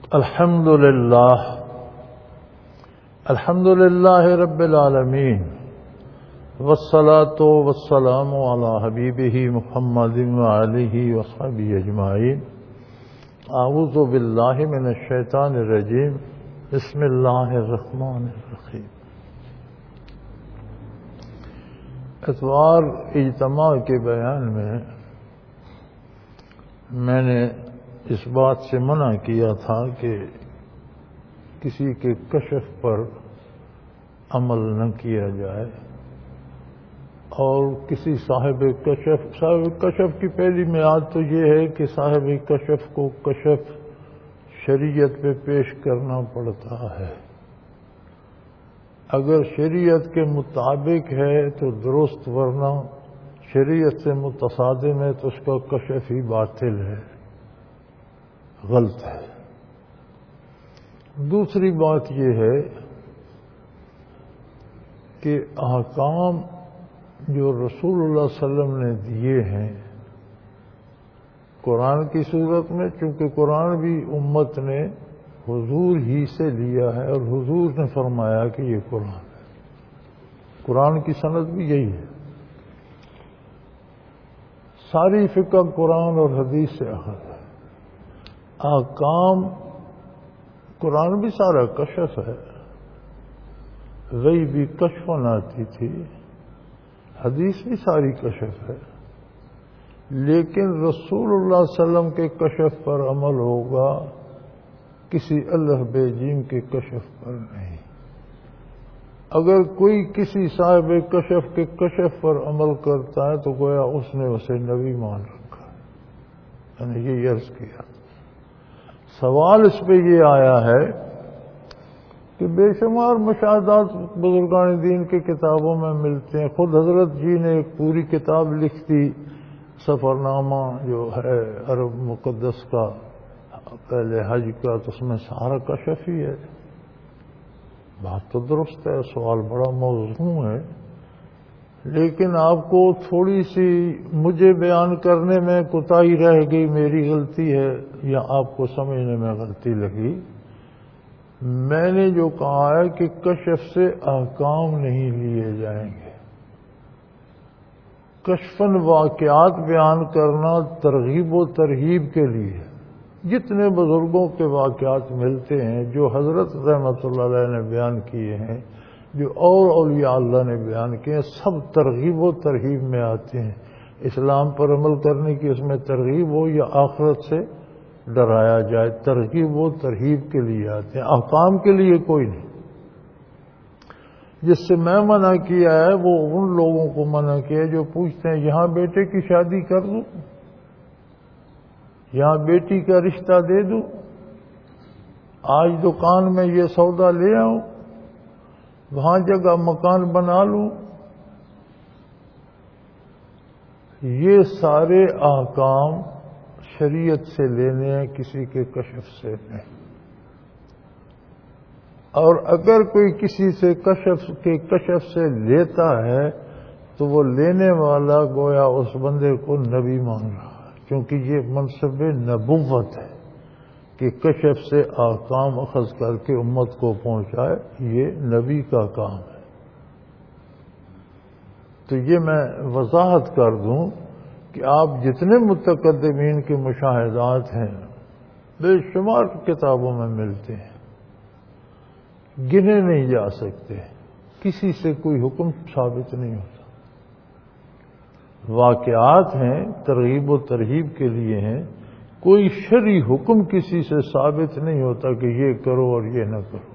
الحمد للہ رب العالمین والصلاة والسلام علی حبیبہ محمد وآلہ وصحبہ اجمعین. اعوذ باللہ من الشیطان الرجیم. بسم اللہ الرحمن الرحیم. اتوار اجتماع کے بیان میں نے اس بات سے منع کیا تھا کہ کسی کے کشف پر عمل نہ کیا جائے، اور کسی صاحب کشف کی پہلی میعاد تو یہ ہے کہ صاحب کشف کو کشف شریعت پہ پیش کرنا پڑتا ہے. اگر شریعت کے مطابق ہے تو درست، ورنہ شریعت سے متصادم ہے تو اس کا کشف ہی باطل ہے، غلط ہے. دوسری بات یہ ہے کہ احکام جو رسول اللہ صلی اللہ علیہ وسلم نے دیے ہیں قرآن کی صورت میں، چونکہ قرآن بھی امت نے حضور ہی سے لیا ہے اور حضور نے فرمایا کہ یہ قرآن ہے، قرآن کی سند بھی یہی ہے. ساری فقہ قرآن اور حدیث سے اخذ ہے. احکام قرآن بھی سارا کشف ہے، وہی بھی کشف آتی تھی، حدیث بھی ساری کشف ہے، لیکن رسول اللہ صلی اللہ علیہ وسلم کے کشف پر عمل ہوگا، کسی اللہ بے جیم کے کشف پر نہیں. اگر کوئی کسی صاحب کشف کے کشف پر عمل کرتا ہے تو گویا اس نے اسے نبی مان رکھا ہے. میں نے یہ عرض کیا. سوال اس پہ یہ آیا ہے کہ بے شمار مشاہدات بزرگان دین کی کتابوں میں ملتے ہیں. خود حضرت جی نے ایک پوری کتاب لکھ دی، سفر نامہ جو ہے عرب مقدس کا، پہلے حج کا، تو اس میں سارا کشف ہی ہے. بات تو درست ہے، سوال بڑا موزوں ہے، لیکن آپ کو تھوڑی سی مجھے بیان کرنے میں کوتاہی رہ گئی، میری غلطی ہے یا آپ کو سمجھنے میں غلطی لگی. میں نے جو کہا ہے کہ کشف سے احکام نہیں لیے جائیں گے. کشفاً واقعات بیان کرنا ترغیب و ترہیب کے لیے. جتنے بزرگوں کے واقعات ملتے ہیں جو حضرت رحمۃ اللہ علیہ نے بیان کیے ہیں، جو اور اولیاء اللہ نے بیان کیے ہیں، سب ترغیب و ترہیب میں آتے ہیں. اسلام پر عمل کرنے کی اس میں ترغیب ہو یا آخرت سے ڈرایا جائے، ترغیب و ترہیب کے لیے آتے ہیں، احکام کے لیے کوئی نہیں. جس سے میں منع کیا ہے وہ ان لوگوں کو منع کیا ہے جو پوچھتے ہیں یہاں بیٹے کی شادی کر دوں، یہاں بیٹی کا رشتہ دے دوں، آج دکان میں یہ سودا لے آؤں، وہاں جگہ مکان بنا لوں. یہ سارے احکام شریعت سے لینے ہیں، کسی کے کشف سے نہیں. اور اگر کوئی کسی سے کشف سے لیتا ہے تو وہ لینے والا گویا اس بندے کو نبی مان رہا ہے، کیونکہ یہ منصب نبوت ہے کہ کشف سے احکام اخذ کر کے امت کو پہنچائے، یہ نبی کا کام ہے. تو یہ میں وضاحت کر دوں کہ آپ جتنے متقدمین کے مشاہدات ہیں بے شمار کتابوں میں ملتے ہیں، گنے نہیں جا سکتے، کسی سے کوئی حکم ثابت نہیں ہوتا. واقعات ہیں، ترغیب و ترہیب کے لیے ہیں، کوئی شرعی حکم کسی سے ثابت نہیں ہوتا کہ یہ کرو اور یہ نہ کرو،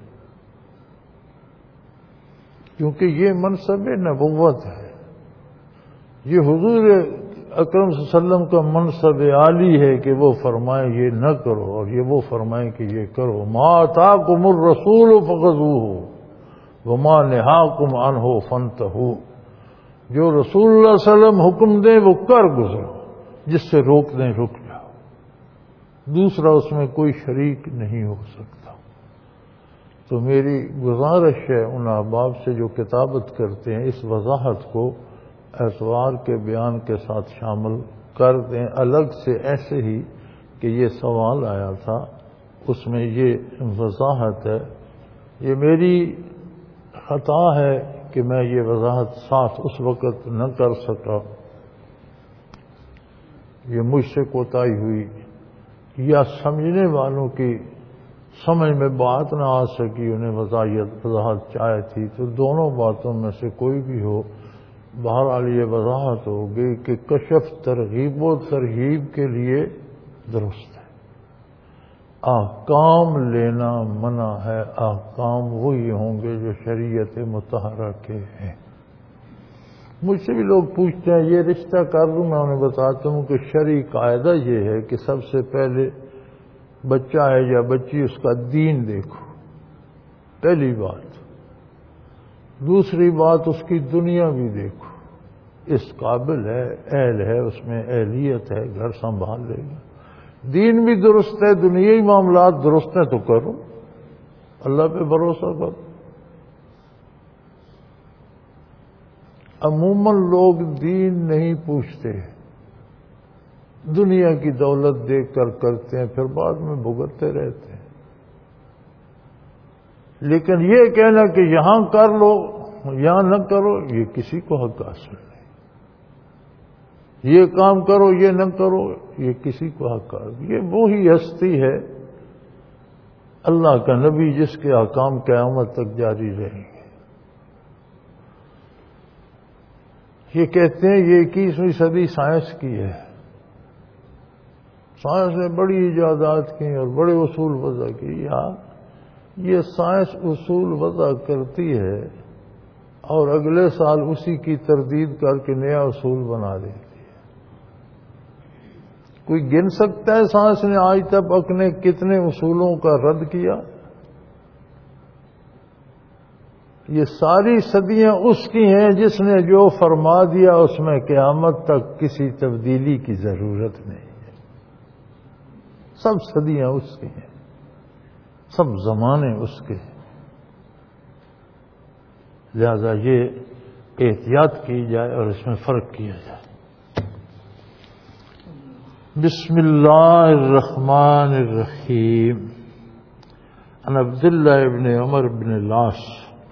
کیونکہ یہ منصب نبوت ہے. یہ حضور اکرم صلی اللہ علیہ وسلم کا منصب عالی ہے کہ وہ فرمائے یہ نہ کرو اور یہ وہ فرمائے کہ یہ کرو. ما آتاکم الرسول فخذوہ وما نہاکم عنہ فانتہوا. جو رسول اللہ صلی اللہ علیہ وسلم حکم دیں وہ کر گزرو، جس سے روک دیں رک جاؤ. دوسرا اس میں کوئی شریک نہیں ہو سکتا. تو میری گزارش ہے ان احباب سے جو کتابت کرتے ہیں، اس وضاحت کو اتوار کے بیان کے ساتھ شامل کر دیں، الگ سے، ایسے ہی کہ یہ سوال آیا تھا اس میں یہ وضاحت ہے. یہ میری خطا ہے کہ میں یہ وضاحت صاف اس وقت نہ کر سکا، یہ مجھ سے کوتاہی ہوئی، یا سمجھنے والوں کی سمجھ میں بات نہ آ سکی، انہیں وضاحت چاہے تھی. تو دونوں باتوں میں سے کوئی بھی ہو، بہرحال یہ وضاحت ہوگی کہ کشف ترغیب و ترہیب کے لیے درست ہے. احکام لینا منع ہے، احکام وہی ہوں گے جو شریعت مطہرہ کے ہیں. مجھ سے بھی لوگ پوچھتے ہیں یہ رشتہ کر دوں، میں انہیں بتاتا ہوں کہ شرعی قاعدہ یہ ہے کہ سب سے پہلے بچہ ہے یا بچی، اس کا دین دیکھو، پہلی بات. دوسری بات اس کی دنیا بھی دیکھو، اس قابل ہے، اہل ہے، اس میں اہلیت ہے، گھر سنبھال لے گا. دین بھی درست ہے، دنیائی معاملات درست ہیں تو کرو، اللہ پہ بھروسہ کرو. عموماً لوگ دین نہیں پوچھتے، دنیا کی دولت دیکھ کر کرتے ہیں، پھر بعد میں بھگتتے رہتے ہیں. لیکن یہ کہنا کہ یہاں کر لو یہاں نہ کرو، یہ کسی کو حق حاصل نہیں. یہ کام کرو یہ نہ کرو، یہ کسی کو حق حاصل. یہ وہی ہستی ہے اللہ کا نبی جس کے احکام قیامت تک جاری رہیں گے. یہ کہتے ہیں یہ 21ویں صدی سائنس کی ہے، سائنس نے بڑی ایجادات کی اور بڑے اصول وضع کی. یہ سائنس اصول وضع کرتی ہے اور اگلے سال اسی کی تردید کر کے نیا اصول بنا دیتی ہے. کوئی گن سکتا ہے سائنس نے آج تک اپنے کتنے اصولوں کا رد کیا؟ یہ ساری صدیاں اس کی ہیں جس نے جو فرما دیا اس میں قیامت تک کسی تبدیلی کی ضرورت نہیں ہے. سب صدیاں اس کی ہیں، سب زمانے اس کے ہیں. لہذا یہ احتیاط کی جائے اور اس میں فرق کیا جائے. بسم اللہ الرحمن الرحیم. عن عبداللہ ابن عمر بن العاص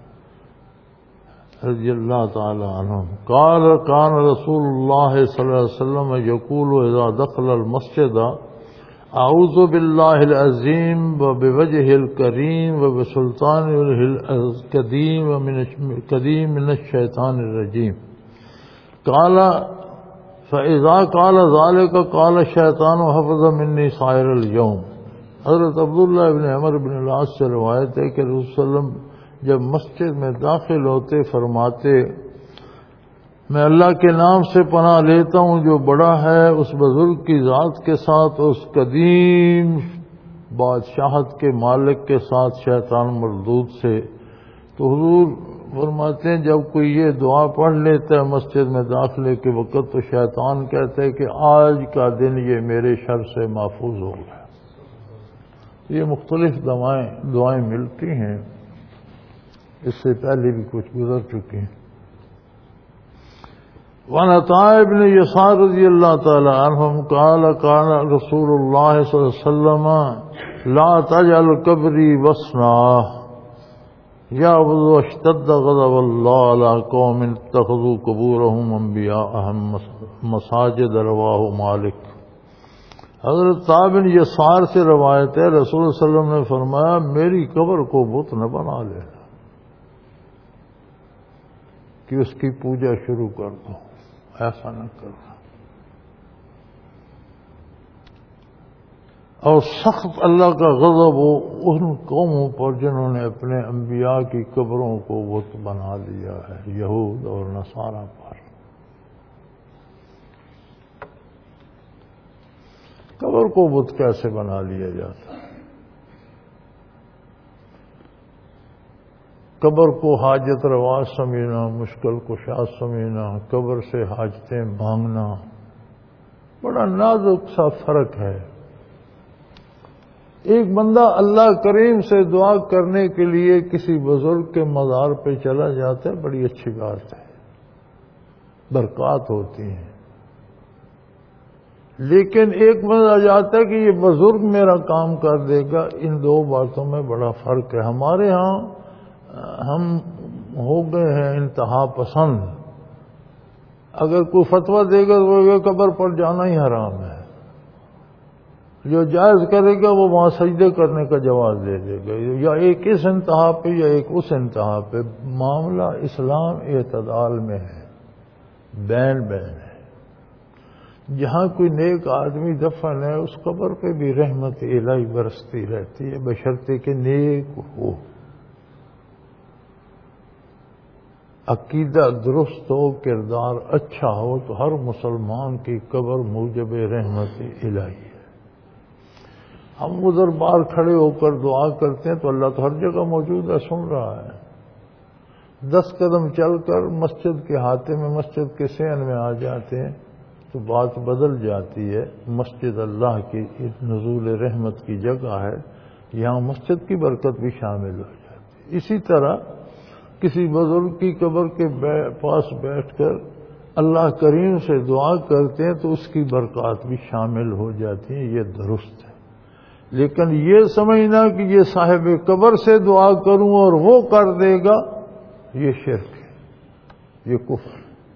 رضی اللہ تعالی عنہ قال كان رسول اللہ صلی اللہ علیہ وسلم یقول اذا دخل المسجد اعوذ باللہ العظیم وبوجهه الکریم وبسلطانه القدیم من الشیطان الرجیم. قال فاذا قال ذلك قال الشیطان حفظ مني سائر اليوم. حضرت عبداللہ ابن عمر بن العاص سے روایت ہے کہ رسول صلی اللہ علیہ وسلم جب مسجد میں داخل ہوتے فرماتے میں اللہ کے نام سے پناہ لیتا ہوں جو بڑا ہے اس بزرگ کی ذات کے ساتھ، اس قدیم بادشاہت کے مالک کے ساتھ، شیطان مردود سے. تو حضور فرماتے ہیں جب کوئی یہ دعا پڑھ لیتا ہے مسجد میں داخلے کے وقت تو شیطان کہتا ہے کہ آج کا دن یہ میرے شر سے محفوظ ہو گیا. یہ مختلف دعائیں ملتی ہیں، اس سے پہلے بھی کچھ گزر چکی ہیں. وعن عطاء بن یسار رضی اللہ تعالی عنہم قال كان رسول اللہ صلی اللہ علیہ وسلم لا تجعل قبری وصنا یعبد واشتد غضب اللہ علی قوم اتخذوا قبورهم انبیاءهم مساجد. رواہ مالک. حضرت عطاء بن یسار سے روایت ہے رسول صلی اللہ علیہ وسلم نے فرمایا میری قبر کو بت نہ بنا لینا کہ اس کی پوجا شروع کر دو، ایسا نہ کرنا. اور سخت اللہ کا غضب ہو ان قوموں پر جنہوں نے اپنے انبیاء کی قبروں کو بت بنا لیا ہے، یہود اور نصارہ پر. قبر کو بت کیسے بنا لیا جاتا ہے؟ قبر کو حاجت روا سمجھنا، مشکل کشا سمجھنا، قبر سے حاجتیں مانگنا بڑا نازک سا فرق ہے. ایک بندہ اللہ کریم سے دعا کرنے کے لیے کسی بزرگ کے مزار پہ چلا جاتا ہے، بڑی اچھی بات ہے، برکات ہوتی ہیں. لیکن ایک مزہ جاتا ہے کہ یہ بزرگ میرا کام کر دے گا. ان دو باتوں میں بڑا فرق ہے. ہمارے ہاں ہم ہو گئے ہیں انتہا پسند. اگر کوئی فتویٰ دے گا تو قبر پر جانا ہی حرام ہے. جو جائز کرے گا وہ وہاں سجدے کرنے کا جواز دے دے گا, یا ایک اس انتہا پہ یا ایک اس انتہا پہ. معاملہ اسلام اعتدال میں ہے, بین بین ہے. جہاں کوئی نیک آدمی دفن ہے اس قبر پہ بھی رحمت الہی برستی رہتی ہے, بشرطے کہ نیک ہو, عقیدہ درست ہو, کردار اچھا ہو, تو ہر مسلمان کی قبر موجب رحمت الہی ہے. ہم ادھر باہر کھڑے ہو کر دعا کرتے ہیں تو اللہ تو ہر جگہ موجود ہے, سن رہا ہے. 10 قدم چل کر مسجد کے ہاتھے میں, مسجد کے صحن میں آ جاتے ہیں تو بات بدل جاتی ہے. مسجد اللہ کی نزول رحمت کی جگہ ہے, یہاں مسجد کی برکت بھی شامل ہو جاتی ہے. اسی طرح کسی بزرگ کی قبر کے پاس بیٹھ کر اللہ کریم سے دعا کرتے ہیں تو اس کی برکات بھی شامل ہو جاتی ہیں. یہ درست ہے. لیکن یہ سمجھنا کہ یہ صاحب قبر سے دعا کروں اور وہ کر دے گا, یہ شرک ہے, یہ کفر.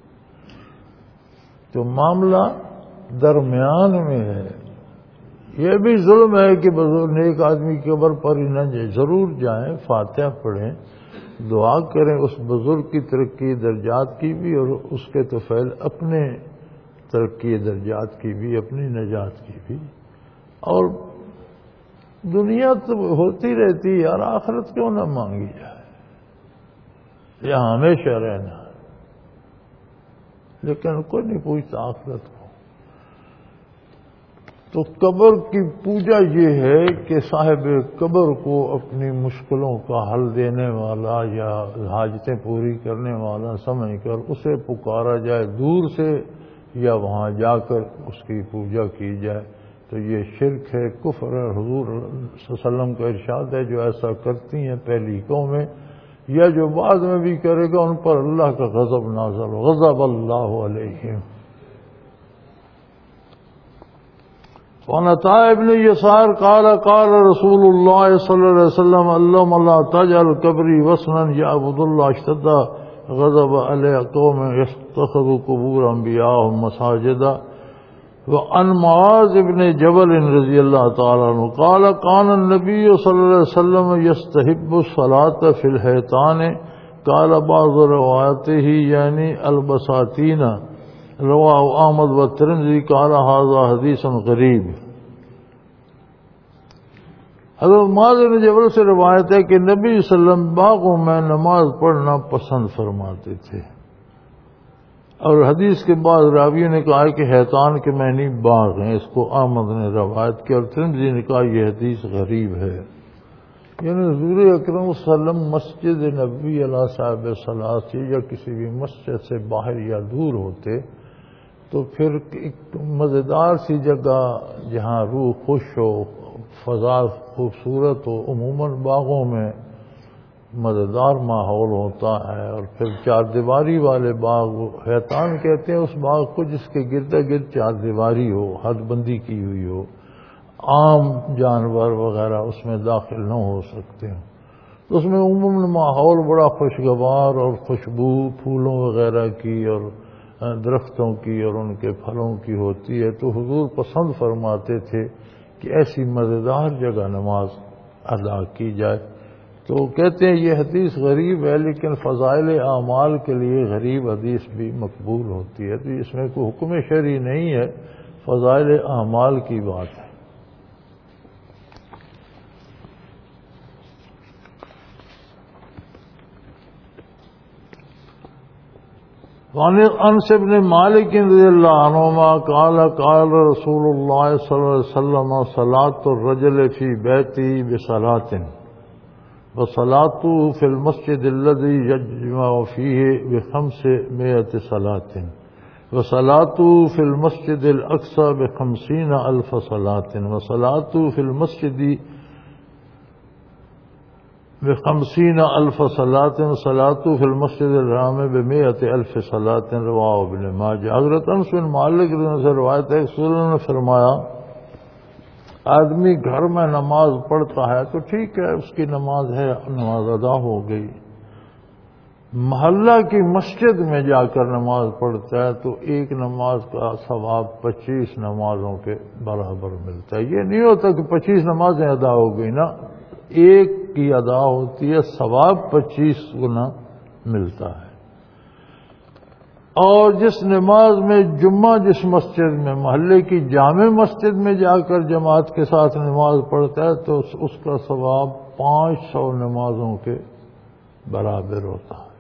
تو معاملہ درمیان میں ہے. یہ بھی ظلم ہے کہ بزرگ نیک آدمی کی قبر پر ہی نہ جائیں. ضرور جائیں, فاتحہ پڑھیں, دعا کریں اس بزرگ کی ترقی درجات کی بھی, اور اس کے طفیل اپنے ترقی درجات کی بھی, اپنی نجات کی بھی. اور دنیا تو ہوتی رہتی ہے یار, آخرت کیوں نہ مانگی جائے, یہاں ہمیشہ رہنا. لیکن کوئی نہیں پوچھتا آخرت کو. تو قبر کی پوجا یہ ہے کہ صاحب قبر کو اپنی مشکلوں کا حل دینے والا یا حاجتیں پوری کرنے والا سمجھ کر اسے پکارا جائے دور سے, یا وہاں جا کر اس کی پوجا کی جائے, تو یہ شرک ہے, کفر ہے. حضور صلی اللہ علیہ وسلم کا ارشاد ہے جو ایسا کرتی ہیں پہلی قومیں یا جو بعد میں بھی کرے گا ان پر اللہ کا غضب نازل ہو, غضب اللہ علیہم. وعن عطاء بن يسار قال قال رسول الله صلى الله عليه وسلم اللهم لا تجعل قبري وثنا يعبد الله اشتد غضب على قوم يتخذوا قبور انبيائهم مساجدا. وعن معاذ بن جبل رضي الله تعالى عنه قال كان النبي صلى الله عليه وسلم يستحب الصلاة في الحيطان. قال بعض رواياته يعني البساتين. رواه احمد والترمذی قال هذا حدیث غریب. حضرت معاذ بن جبل سے روایت ہے کہ نبی صلی اللہ علیہ وسلم باغوں میں نماز پڑھنا پسند فرماتے تھے. اور حدیث کے بعد راویوں نے کہا کہ حیطان کے معنی باغ ہیں. اس کو احمد نے روایت کی اور ترمذی نے کہا یہ حدیث غریب ہے. یعنی حضور اکرم صلی اللہ علیہ وسلم مسجد نبوی علیہ صاحب صلاۃ یا کسی بھی مسجد سے باہر یا دور ہوتے تو پھر ایک مزیدار سی جگہ جہاں روح خوش ہو, فضا خوبصورت ہو, عموماً باغوں میں مزیدار ماحول ہوتا ہے. اور پھر چار دیواری والے باغ حیطان کہتے ہیں اس باغ کو جس کے گرد گرد چار دیواری ہو, حد بندی کی ہوئی ہو, عام جانور وغیرہ اس میں داخل نہ ہو سکتے ہوں. تو اس میں عموماً ماحول بڑا خوشگوار اور خوشبو پھولوں وغیرہ کی اور درختوں کی اور ان کے پھلوں کی ہوتی ہے. تو حضور پسند فرماتے تھے کہ ایسی مزیدار جگہ نماز ادا کی جائے. تو کہتے ہیں یہ حدیث غریب ہے, لیکن فضائل اعمال کے لیے غریب حدیث بھی مقبول ہوتی ہے. تو اس میں کوئی حکم شرعی نہیں ہے, فضائل اعمال کی بات ہے. وعن انس بن مالک رضی اللہ عنہما قال قال رسول اللہ صلی اللہ علیہ وسلم صلاة الرجل فی بیتی بصلاة وصلاته فی المسجد الذي يجمع فيه ب500 صلاة وصلاته في المسجد الأقصى ب50,000 صلاة وصلاته في المسجد ب50,000 صلاۃ صلاۃ فی المسجد الحرام ب100,000 صلاۃ رواه ابن ماجہ۔ حضرت انس بن مالک رضی اللہ عنہ سے روایت ہے، رسول اللہ نے فرمایا آدمی گھر میں نماز پڑھتا ہے تو ٹھیک ہے، اس کی نماز ہے، نماز ادا ہو گئی۔ محلہ کی مسجد میں جا کر نماز پڑھتا ہے تو ایک نماز کا ثواب 25 نمازوں کے برابر ملتا ہے۔ یہ نہیں ہوتا کہ 25 نمازیں ادا ہو گئی نا، ایک کی ادا ہوتی ہے، ثواب 25 گنا ملتا ہے۔ اور جس نماز میں جمعہ جس مسجد میں محلے کی جامع مسجد میں جا کر جماعت کے ساتھ نماز پڑھتا ہے تو اس کا ثواب 500 نمازوں کے برابر ہوتا ہے۔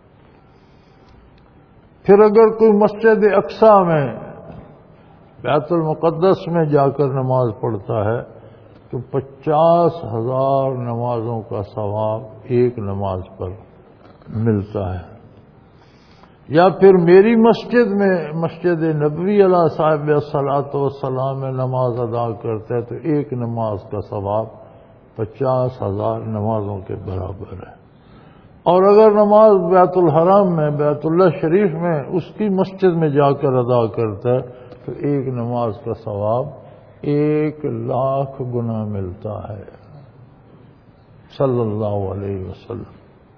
پھر اگر کوئی مسجد اقصی میں بیت المقدس میں جا کر نماز پڑھتا ہے تو 50,000 نمازوں کا ثواب ایک نماز پر ملتا ہے۔ یا پھر میری مسجد میں مسجد نبوی علیہ صاحب الصلاۃ والسلام میں نماز ادا کرتا ہے تو ایک نماز کا ثواب 50,000 نمازوں کے برابر ہے۔ اور اگر نماز بیت الحرام میں بیت اللہ شریف میں اس کی مسجد میں جا کر ادا کرتا ہے تو ایک نماز کا ثواب 1,00,000 گنا ملتا ہے صلی اللہ علیہ وسلم۔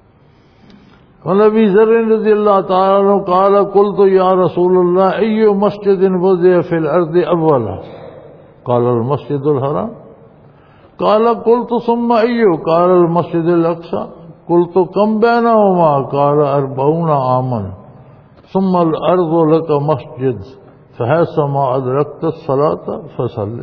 ونبی ذر رضی اللہ تعالیٰ عنہ قال قلت یا رسول اللہ ای مسجد وضع فی الارض اولا قال المسجد الحرام قال قلت ثم ای قال المسجد الاقصى قلت کم بینہما قال 40 عاما ثم الارض لک مسجد فحیثما ادرکت الصلاۃ فصلی۔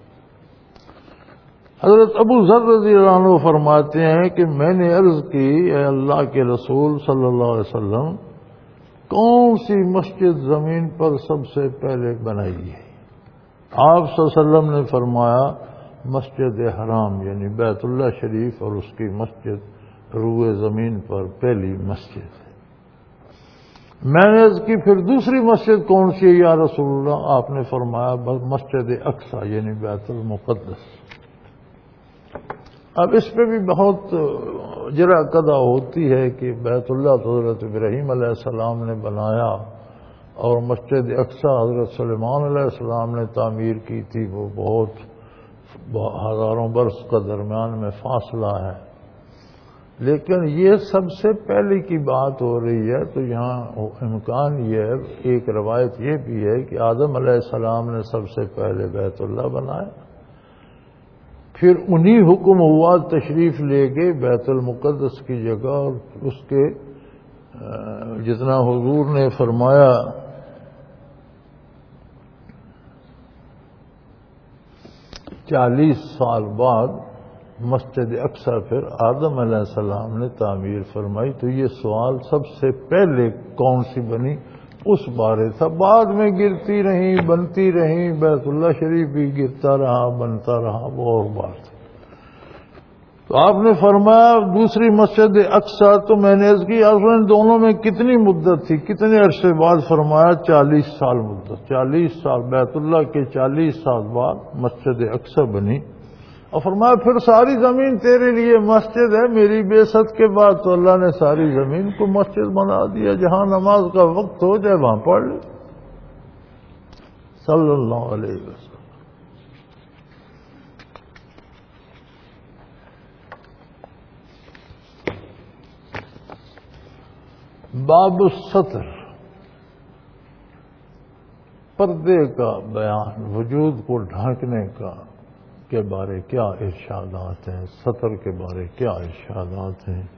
حضرت ابو ذر رضی اللہ عنہ فرماتے ہیں کہ میں نے عرض کی اے اللہ کے رسول صلی اللہ علیہ وسلم کون سی مسجد زمین پر سب سے پہلے بنائی ہے؟ آپ صلی اللہ علیہ وسلم نے فرمایا مسجد حرام یعنی بیت اللہ شریف اور اس کی مسجد روئے زمین پر پہلی مسجد ہے۔ میں نے عرض کی پھر دوسری مسجد کون سی ہے یا رسول اللہ؟ آپ نے فرمایا مسجد اقصی یعنی بیت المقدس۔ اب اس پہ بھی بہت جرا قدع ہوتی ہے کہ بیت اللہ تو حضرت ابراہیم علیہ السلام نے بنایا اور مسجد اقصی حضرت سلیمان علیہ السلام نے تعمیر کی تھی، وہ بہت ہزاروں برس کا درمیان میں فاصلہ ہے، لیکن یہ سب سے پہلے کی بات ہو رہی ہے تو یہاں امکان یہ ہے، ایک روایت یہ بھی ہے کہ آدم علیہ السلام نے سب سے پہلے بیت اللہ بنایا، پھر انہی حکم ہوا تشریف لے گئے بیت المقدس کی جگہ اور اس کے جتنا حضور نے فرمایا 40 سال بعد مسجد اقصی پھر آدم علیہ السلام نے تعمیر فرمائی۔ تو یہ سوال سب سے پہلے کون سی بنی اس بارے تھا، بعد میں گرتی رہیں بنتی رہیں، بیت اللہ شریف بھی گرتا رہا بنتا رہا، وہ اور بات ہے۔ تو آپ نے فرمایا دوسری مسجد اقصی، تو میں نے عرض کی آپ دونوں میں کتنی مدت تھی، کتنے عرصے بعد؟ فرمایا 40 سال مدت، 40 سال بیت اللہ کے 40 سال بعد مسجد اقصی بنی۔ اور فرمایا پھر ساری زمین تیرے لیے مسجد ہے، میری بعثت کے بعد تو اللہ نے ساری زمین کو مسجد بنا دیا، جہاں نماز کا وقت ہو جائے وہاں پڑھ لے صلی اللہ علیہ وسلم۔ باب الستر، پردے کا بیان، وجود کو ڈھانکنے کا کے بارے کیا ارشادات ہیں، ستر کے بارے کیا ارشادات ہیں۔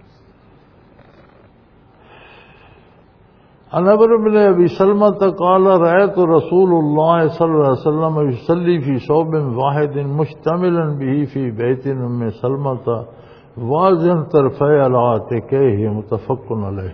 عن عمرو بن ابی سلمۃ قال رأيت رسول الله صلی اللہ علیہ وسلم يصلي في ثوب واحد مشتملا به في بيت ام سلمۃ واضعا طرفي على عاتقيه متفق علیہ۔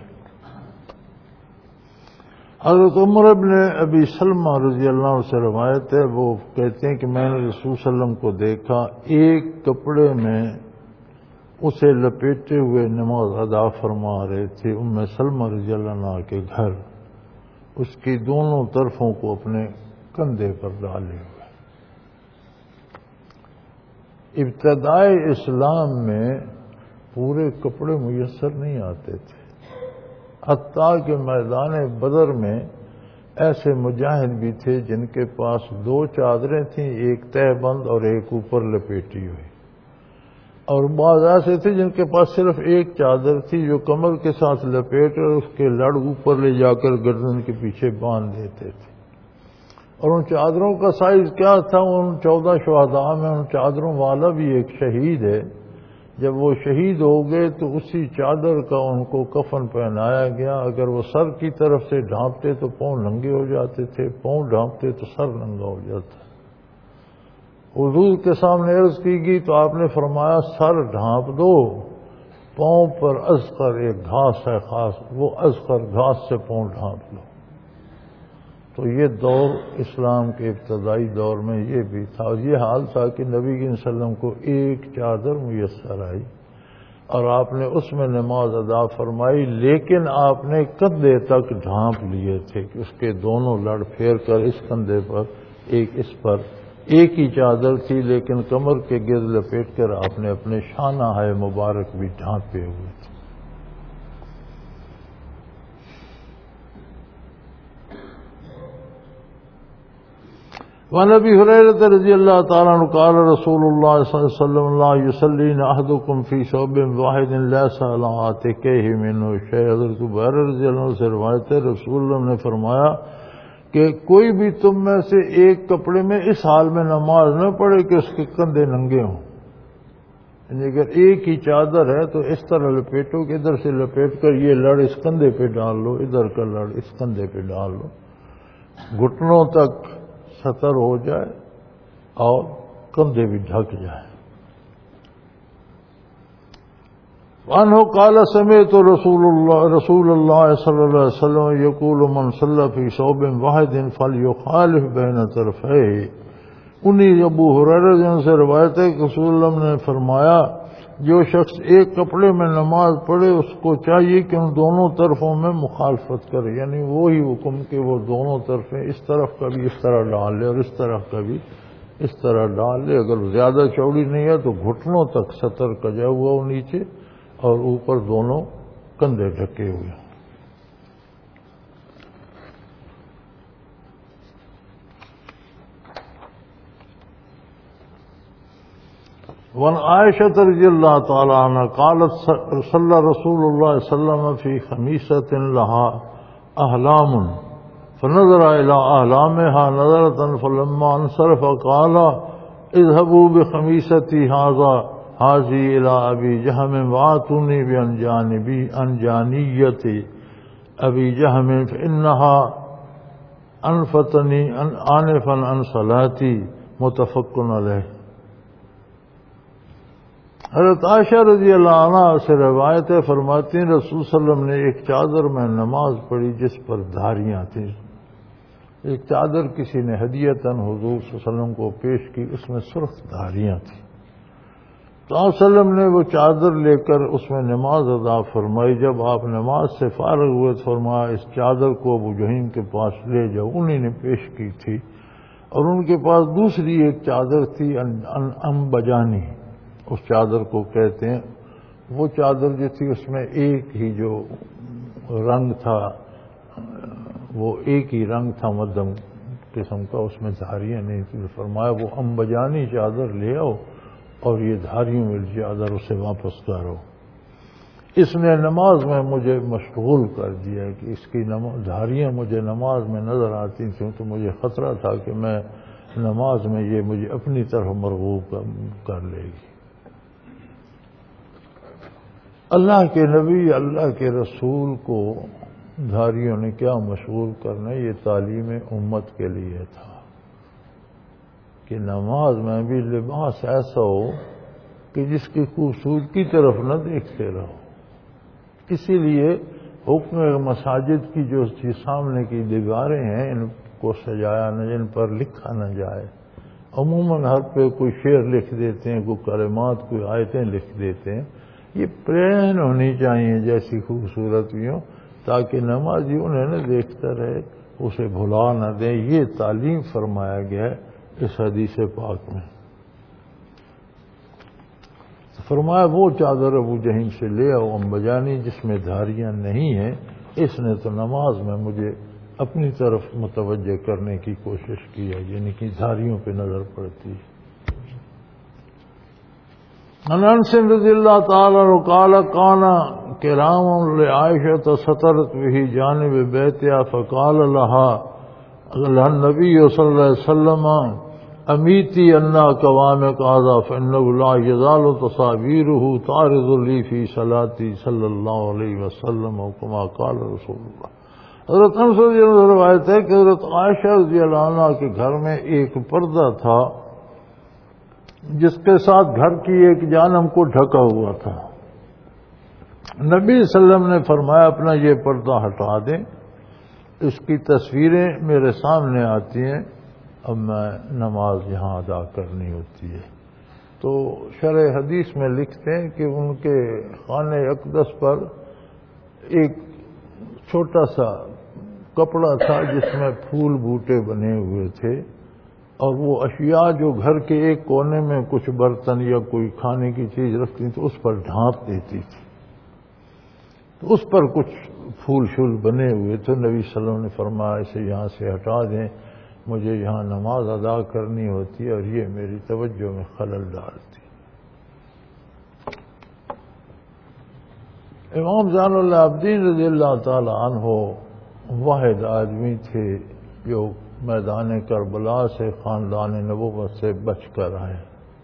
حضرت عمر بن ابی سلمہ رضی اللہ عنہ سے روایت ہے، وہ کہتے ہیں کہ میں نے رسول صلی اللہ علیہ وسلم کو دیکھا ایک کپڑے میں اسے لپیٹے ہوئے نماز ادا فرما رہے تھے ام سلمہ رضی اللہ عنہ کے گھر، اس کی دونوں طرفوں کو اپنے کندھے پر ڈالے ہوئے۔ ابتدائے اسلام میں پورے کپڑے میسر نہیں آتے تھے، حتیٰ کہ میدان بدر میں ایسے مجاہد بھی تھے جن کے پاس 2 چادریں تھیں، ایک تہہ بند اور ایک اوپر لپیٹی ہوئی، اور بعض ایسے تھے جن کے پاس صرف ایک چادر تھی جو کمر کے ساتھ لپیٹ کر اس کے لڑ اوپر لے جا کر گردن کے پیچھے باندھ دیتے تھے۔ اور ان چادروں کا سائز کیا تھا؟ ان 14 شہداء میں ان چادروں والا بھی ایک شہید ہے، جب وہ شہید ہو گئے تو اسی چادر کا ان کو کفن پہنایا گیا۔ اگر وہ سر کی طرف سے ڈھانپتے تو پاؤں ننگے ہو جاتے تھے، پاؤں ڈھانپتے تو سر ننگا ہو جاتا۔ حضور کے سامنے عرض کی گئی تو آپ نے فرمایا سر ڈھانپ دو، پاؤں پر ازخر ایک گھاس ہے خاص، وہ ازخر گھاس سے پاؤں ڈھانپ لو۔ تو یہ دور اسلام کے ابتدائی دور میں یہ بھی تھا، اور یہ حال تھا کہ نبی صلی اللہ علیہ وسلم کو ایک چادر میسر آئی اور آپ نے اس میں نماز ادا فرمائی، لیکن آپ نے کندھے تک ڈھانپ لیے تھے کہ اس کے دونوں لڑ پھیر کر اس کندھے پر ایک اس پر ایک ہی چادر تھی، لیکن کمر کے گرد لپیٹ کر آپ نے اپنے شانہ ہے مبارک بھی ڈھانپے ہوئے تھے۔ وعن ابي هريره رضي الله تعالى عنه قال رسول الله صلى الله عليه وسلم لا يصلين احدكم في ثوب واحد ليس على عاتقيه منه شيء۔ حضرت ابو ہریرہ رضی اللہ عنہ سے روایت ہے، رسول اللہ نے فرمایا کہ کوئی بھی تم میں سے ایک کپڑے میں اس حال میں نماز نہ پڑھے کہ اس کے کندھے ننگے ہوں، یعنی اگر ایک ہی چادر ہے تو اس طرح لپیٹو کہ ادھر سے لپیٹ کر یہ لڑ اس کندھے پہ ڈال لو، ادھر کا لڑ اس کندھے پہ ڈال لو، گھٹنوں تک سطر ہو جائے اور کندھے بھی ڈھک جائیں۔ وعنہ قال سمعت رسول اللہ صلی اللہ علیہ وسلم یقول من صلی فی ثوب واحد فلیخالف بین طرفیہ۔ انہی ابو ہریرہ سے روایت ہے کہ رسول اللہ نے فرمایا جو شخص ایک کپڑے میں نماز پڑھے اس کو چاہیے کہ ان دونوں طرفوں میں مخالفت کرے، یعنی وہی حکم کہ وہ دونوں طرفیں اس طرف کا بھی اس طرح ڈال لے اور اس طرف کا بھی اس طرح ڈال لے۔ اگر زیادہ چوڑی نہیں ہے تو گھٹنوں تک سطر کجا ہوا ہو نیچے اور اوپر دونوں کندھے ڈھکے ہوئے۔ وعن عائشة رضی اللہ تعالی عنہ قالت صلی رسول اللہ صلی اللہ علیہ وسلم فی خمیسۃ لها احلام فنظر الى احلامها نظرة فلما انصرف قال اذهبوا بخمیستی هذه الى ابی جہم واتونی بانجانیت ابی جہم فانها انفتنی آنفا عن صلاتی متفق علیہ۔ حضرت عائشہ رضی اللہ عنہ سے روایت ہے، فرماتی ہیں رسول صلی اللہ علیہ وسلم نے ایک چادر میں نماز پڑھی جس پر دھاریاں تھیں۔ ایک چادر کسی نے ہدیتاً حضور صلی اللہ علیہ وسلم کو پیش کی، اس میں سرخ دھاریاں تھیں۔ تو آپ صلی اللہ علیہ وسلم نے وہ چادر لے کر اس میں نماز ادا فرمائی۔ جب آپ نماز سے فارغ ہوئے تو فرمایا اس چادر کو ابو جہیم کے پاس لے جاؤ، انہی نے پیش کی تھی، اور ان کے پاس دوسری ایک چادر تھی انبجانی، اس چادر کو کہتے ہیں۔ وہ چادر جو تھی اس میں ایک ہی جو رنگ تھا، وہ ایک ہی رنگ تھا مدھم قسم کا، اس میں دھاریاں نہیں تھی۔ فرمایا وہ انبجانی چادر لے آؤ اور یہ دھاریوں والی چادر اسے واپس کرو۔ اس نے نماز میں مجھے مشغول کر دیا کہ اس کی دھاریاں مجھے نماز میں نظر آتی تھیں، تو مجھے خطرہ تھا کہ میں نماز میں یہ مجھے اپنی طرف مرغوب کر لے گی۔ اللہ کے نبی، اللہ کے رسول کو دھاریوں نے کیا مشغول کرنا، یہ تعلیم امت کے لیے تھا کہ نماز میں بھی لباس ایسا ہو کہ جس کی خوبصورتی طرف نہ دیکھتے رہو۔ اسی لیے حکم مساجد کی جو سامنے کی دیواریں ہیں ان کو سجایا نہ، ان پر لکھا نہ جائے۔ عموماً ہر پہ کوئی شعر لکھ دیتے ہیں، کوئی کلمات، کوئی آیتیں لکھ دیتے ہیں۔ یہ پلین ہونی چاہیے جیسی خوبصورت بھی ہوں، تاکہ نمازی انہیں نہ دیکھتا رہے، اسے بھلا نہ دیں۔ یہ تعلیم فرمایا گیا ہے اس حدیث پاک میں۔ فرمایا وہ چادر ابو جہل سے لے آؤ امبجانی جس میں دھاریاں نہیں ہیں، اس نے تو نماز میں مجھے اپنی طرف متوجہ کرنے کی کوشش کی ہے، یعنی کہ دھاریوں پہ نظر پڑتی ہے۔ انس رضی اللہ تعالی عنہ قال کان کرام لعائشہ سترت به جانب بیتها فقال لها النبی صلی اللہ علیہ وسلم امیتی انا قوام قاضا فانه لا يزال تصاویره تعرض لی فی صلاتی صلی اللہ علیہ وسلم کما قال رسول اللہ۔ حضرت انس رضی اللہ عنہ روایت ہے کہ حضرت عائشہ رضی اللہ عنہ کے گھر میں ایک پردہ تھا جس کے ساتھ گھر کی ایک جانب کو ڈھکا ہوا تھا۔ نبی صلی اللہ علیہ وسلم نے فرمایا اپنا یہ پردہ ہٹا دیں، اس کی تصویریں میرے سامنے آتی ہیں، اب میں نماز یہاں ادا کرنی ہوتی ہے۔ تو شرح حدیث میں لکھتے ہیں کہ ان کے خانہ اقدس پر ایک چھوٹا سا کپڑا تھا جس میں پھول بوٹے بنے ہوئے تھے، اور وہ اشیاء جو گھر کے ایک کونے میں کچھ برتن یا کوئی کھانے کی چیز رکھتی تو اس پر ڈھانپ دیتی تھی، تو اس پر کچھ پھول شول بنے ہوئے تھے۔ نبی صلی اللہ علیہ وسلم نے فرمایا اسے یہاں سے ہٹا دیں، مجھے یہاں نماز ادا کرنی ہوتی ہے اور یہ میری توجہ میں خلل ڈالتی۔ امام زین العابدین رضی اللہ تعالی عنہ واحد آدمی تھے جو میدان کربلا سے خاندان نبوت سے بچ کر آئے۔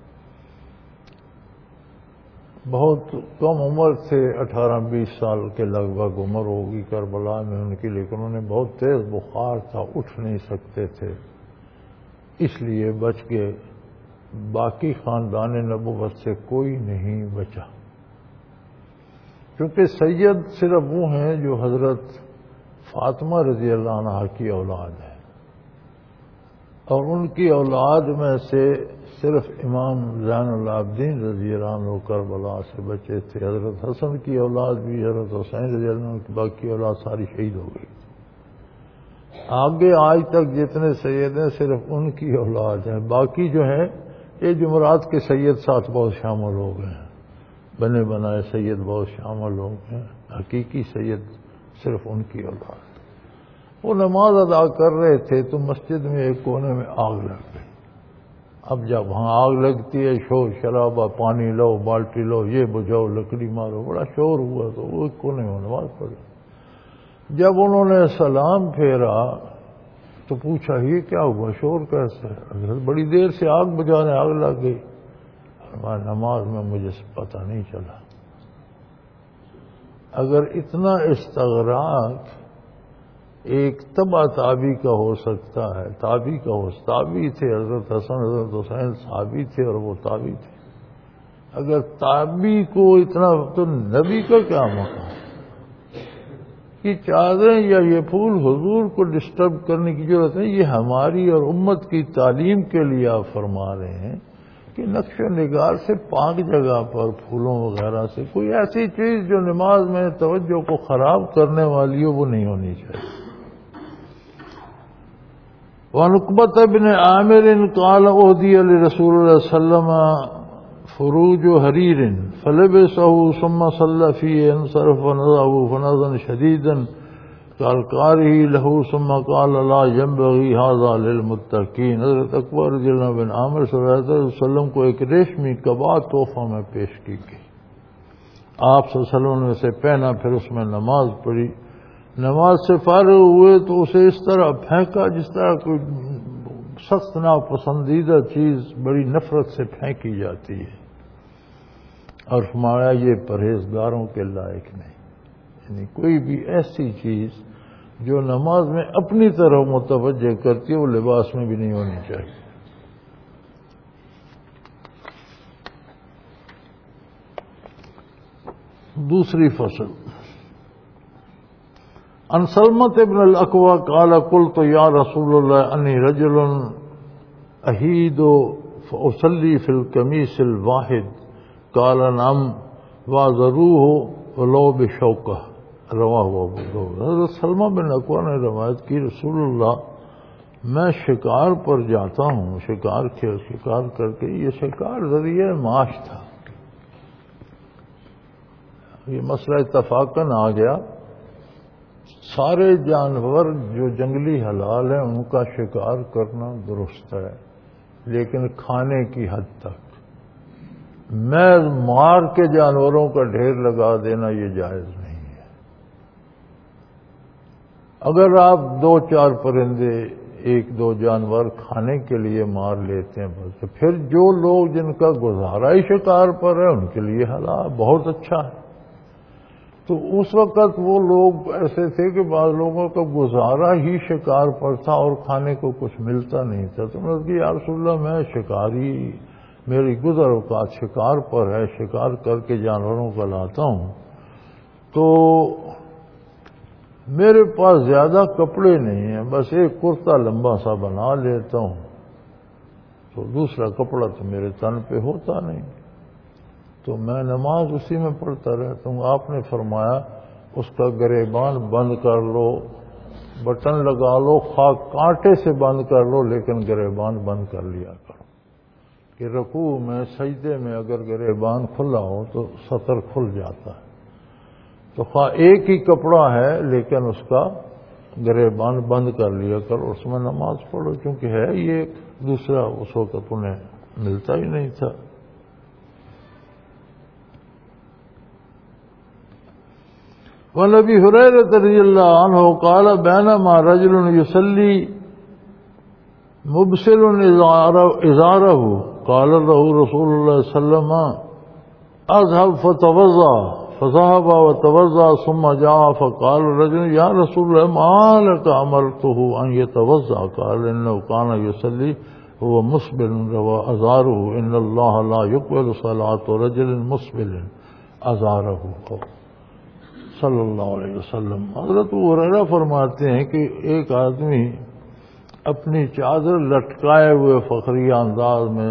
بہت کم عمر سے 18-20 سال کے لگ بھگ عمر ہوگی کربلا میں ان کی، لیکن انہیں بہت تیز بخار تھا، اٹھ نہیں سکتے تھے، اس لیے بچ گئے۔ باقی خاندان نبوت سے کوئی نہیں بچا، کیونکہ سید صرف وہ ہیں جو حضرت فاطمہ رضی اللہ عنہا کی اولاد ہے، اور ان کی اولاد میں سے صرف امام زین العابدین رضی اللہ عنہ کربلا سے بچے تھے۔ حضرت حسن کی اولاد بھی، حضرت حسین رضی اللہ عنہ کی باقی اولاد ساری شہید ہو گئی۔ آگے آج تک جتنے سید ہیں صرف ان کی اولاد ہیں، باقی جو ہیں یہ جمعرات کے سید ساتھ بہت شامل ہو گئے ہیں، بنے بنائے سید بہت شامل ہو گئے ہیں، حقیقی سید صرف ان کی اولاد۔ وہ نماز ادا کر رہے تھے تو مسجد میں ایک کونے میں آگ لگ گئی۔ اب جب وہاں آگ لگتی ہے، شور شرابہ، پانی لو، بالٹی لو، یہ بجھاؤ، لکڑی مارو، بڑا شور ہوا تو وہ ایک کونے میں نماز پڑھی۔ جب انہوں نے سلام پھیرا تو پوچھا یہ کیا ہوا، شور کیسے ہے؟ بڑی دیر سے آگ بجھانے، آگ لگ گئی۔ نماز میں مجھے پتہ نہیں چلا۔ اگر اتنا استغراق ایک تبع تابی کا ہو سکتا ہے، تابی کا ہو، تابی تھے حضرت حسن حضرت حسین، صحابی تھے اور وہ تابی تھے، اگر تابی کو اتنا تو نبی کا کیا مقام؟ یہ چادریں یا یہ پھول حضور کو ڈسٹرب کرنے کی ضرورت نہیں، یہ ہماری اور امت کی تعلیم کے لیے آپ فرما رہے ہیں کہ نقش و نگار سے پاک جگہ پر پھولوں وغیرہ سے کوئی ایسی چیز جو نماز میں توجہ کو خراب کرنے والی ہو وہ نہیں ہونی چاہیے۔ وعن عقبة بن عامر قال أهدي لرسول الله صلى الله عليه وسلم فروج حرير فلبسه ثم صلى فيه انصرف ونزعه فنزا شديدا قال قاره له ثم قال لا ينبغي هذا للمتقين۔ حضرت اکبر رضی اللہ بن عامر صلی اللہ علیہ وسلم کو ایک ریشمی کبا تحفہ میں پیش کی گئی، آپ صلی اللہ علیہ وسلم نے اسے پہنا، پھر اس میں نماز پڑھی۔ نماز سے فارغ ہوئے تو اسے اس طرح پھینکا جس طرح کوئی سخت ناپسندیدہ چیز بڑی نفرت سے پھینکی جاتی ہے، اور فرمایا یہ پرہیزگاروں کے لائق نہیں، یعنی کوئی بھی ایسی چیز جو نماز میں اپنی طرح متوجہ کرتی ہے وہ لباس میں بھی نہیں ہونی چاہیے۔ دوسری فصل، عن سلمة بن الأكوع قال قلت يا رسول الله أني رجل أهيد فأصلي في القميص الواحد قال نعم وَعَذَرُوهُ وَلَوْ بِشَوْكَةٍ، رواہ ابو داؤد۔ حضرت سلمہ بن اکوع نے روایت کی رسول اللہ میں شکار پر جاتا ہوں، شکار کر کے، یہ شکار ذریعہ معاش تھا، یہ مسئلہ اتفاقاً آ گیا، سارے جانور جو جنگلی حلال ہیں ان کا شکار کرنا درست ہے، لیکن کھانے کی حد تک۔ میں مار کے جانوروں کا ڈھیر لگا دینا یہ جائز نہیں ہے۔ اگر آپ 2-4 پرندے 1-2 جانور کھانے کے لیے مار لیتے ہیں بس، پھر جو لوگ جن کا گزارا ہی شکار پر ہے ان کے لیے حلال بہت اچھا ہے۔ تو اس وقت وہ لوگ ایسے تھے کہ بعض لوگوں کا گزارا ہی شکار پر تھا اور کھانے کو کچھ ملتا نہیں تھا، تو انہوں نے کہا یا رسول اللہ میں شکاری، میری گزر اوقات شکار پر ہے، شکار کر کے جانوروں کو لاتا ہوں، تو میرے پاس زیادہ کپڑے نہیں ہیں، بس ایک کرتا لمبا سا بنا لیتا ہوں، تو دوسرا کپڑا تو میرے تن پہ ہوتا نہیں، تو میں نماز اسی میں پڑھتا رہتا ہوں۔ آپ نے فرمایا اس کا گریبان بند کر لو، بٹن لگا لو، خواہ کانٹے سے بند کر لو، لیکن گریبان بند کر لیا کرو، کہ رکوع میں سجدے میں اگر گریبان کھلا ہو تو سطر کھل جاتا ہے، تو خواہ ایک ہی کپڑا ہے لیکن اس کا گریبان بند کر لیا کرو، اس میں نماز پڑھو، چونکہ ہے یہ دوسرا اس وقت انہیں ملتا ہی نہیں تھا۔ وعن ابی ہریرہ رضی اللہ عنہ قال بینما رجل یصلی مبصر ازارہ قال له رسول اللہ صلی اللہ علیہ وسلم اذهب فتوضا فذهب وتوضا ثم جاء فقال الرجل یا رسول اللہ ما لك امرته ان يتوضا قال انه كان يصلي هو مسبل وازاره ان الله لا يقبل صلاة رجل مسبل ازاره صلی اللہ علیہ وسلم۔ حضرت ابو ہریرہ فرماتے ہیں کہ ایک آدمی اپنی چادر لٹکائے ہوئے فخریہ انداز میں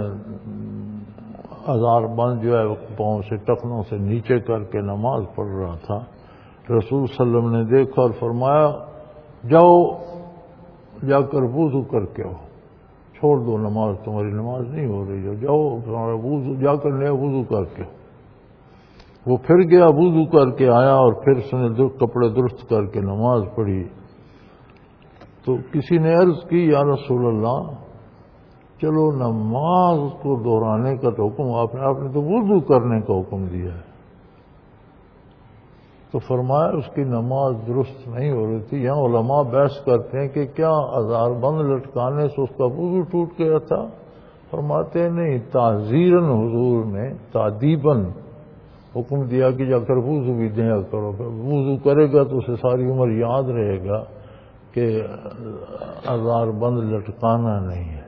ازار بند جو ہے پاؤں سے ٹخنوں سے نیچے کر کے نماز پڑھ رہا تھا، رسول صلی اللہ علیہ وسلم نے دیکھا اور فرمایا جاؤ جا کر وضو کر کے آؤ، چھوڑ دو نماز، تمہاری نماز نہیں ہو رہی ہے، جاؤ وضو جا کر نیا وضو کر کے۔ وہ پھر گیا وضو کر کے آیا اور پھر اس نے کپڑے درست کر کے نماز پڑھی، تو کسی نے عرض کی یا رسول اللہ چلو نماز کو دہرانے کا تو حکم آپ نے تو وضو کرنے کا حکم دیا ہے، تو فرمایا اس کی نماز درست نہیں ہو رہی تھی۔ یہاں علماء بحث کرتے ہیں کہ کیا ازار بند لٹکانے سے اس کا وضو ٹوٹ گیا تھا؟ فرماتے نہیں، تعزیراً حضور نے تادیباً حکم دیا کہ جا کر وضو بھی دیا کرو، وضو کرے گا تو اسے ساری عمر یاد رہے گا کہ ازار بند لٹکانا نہیں ہے،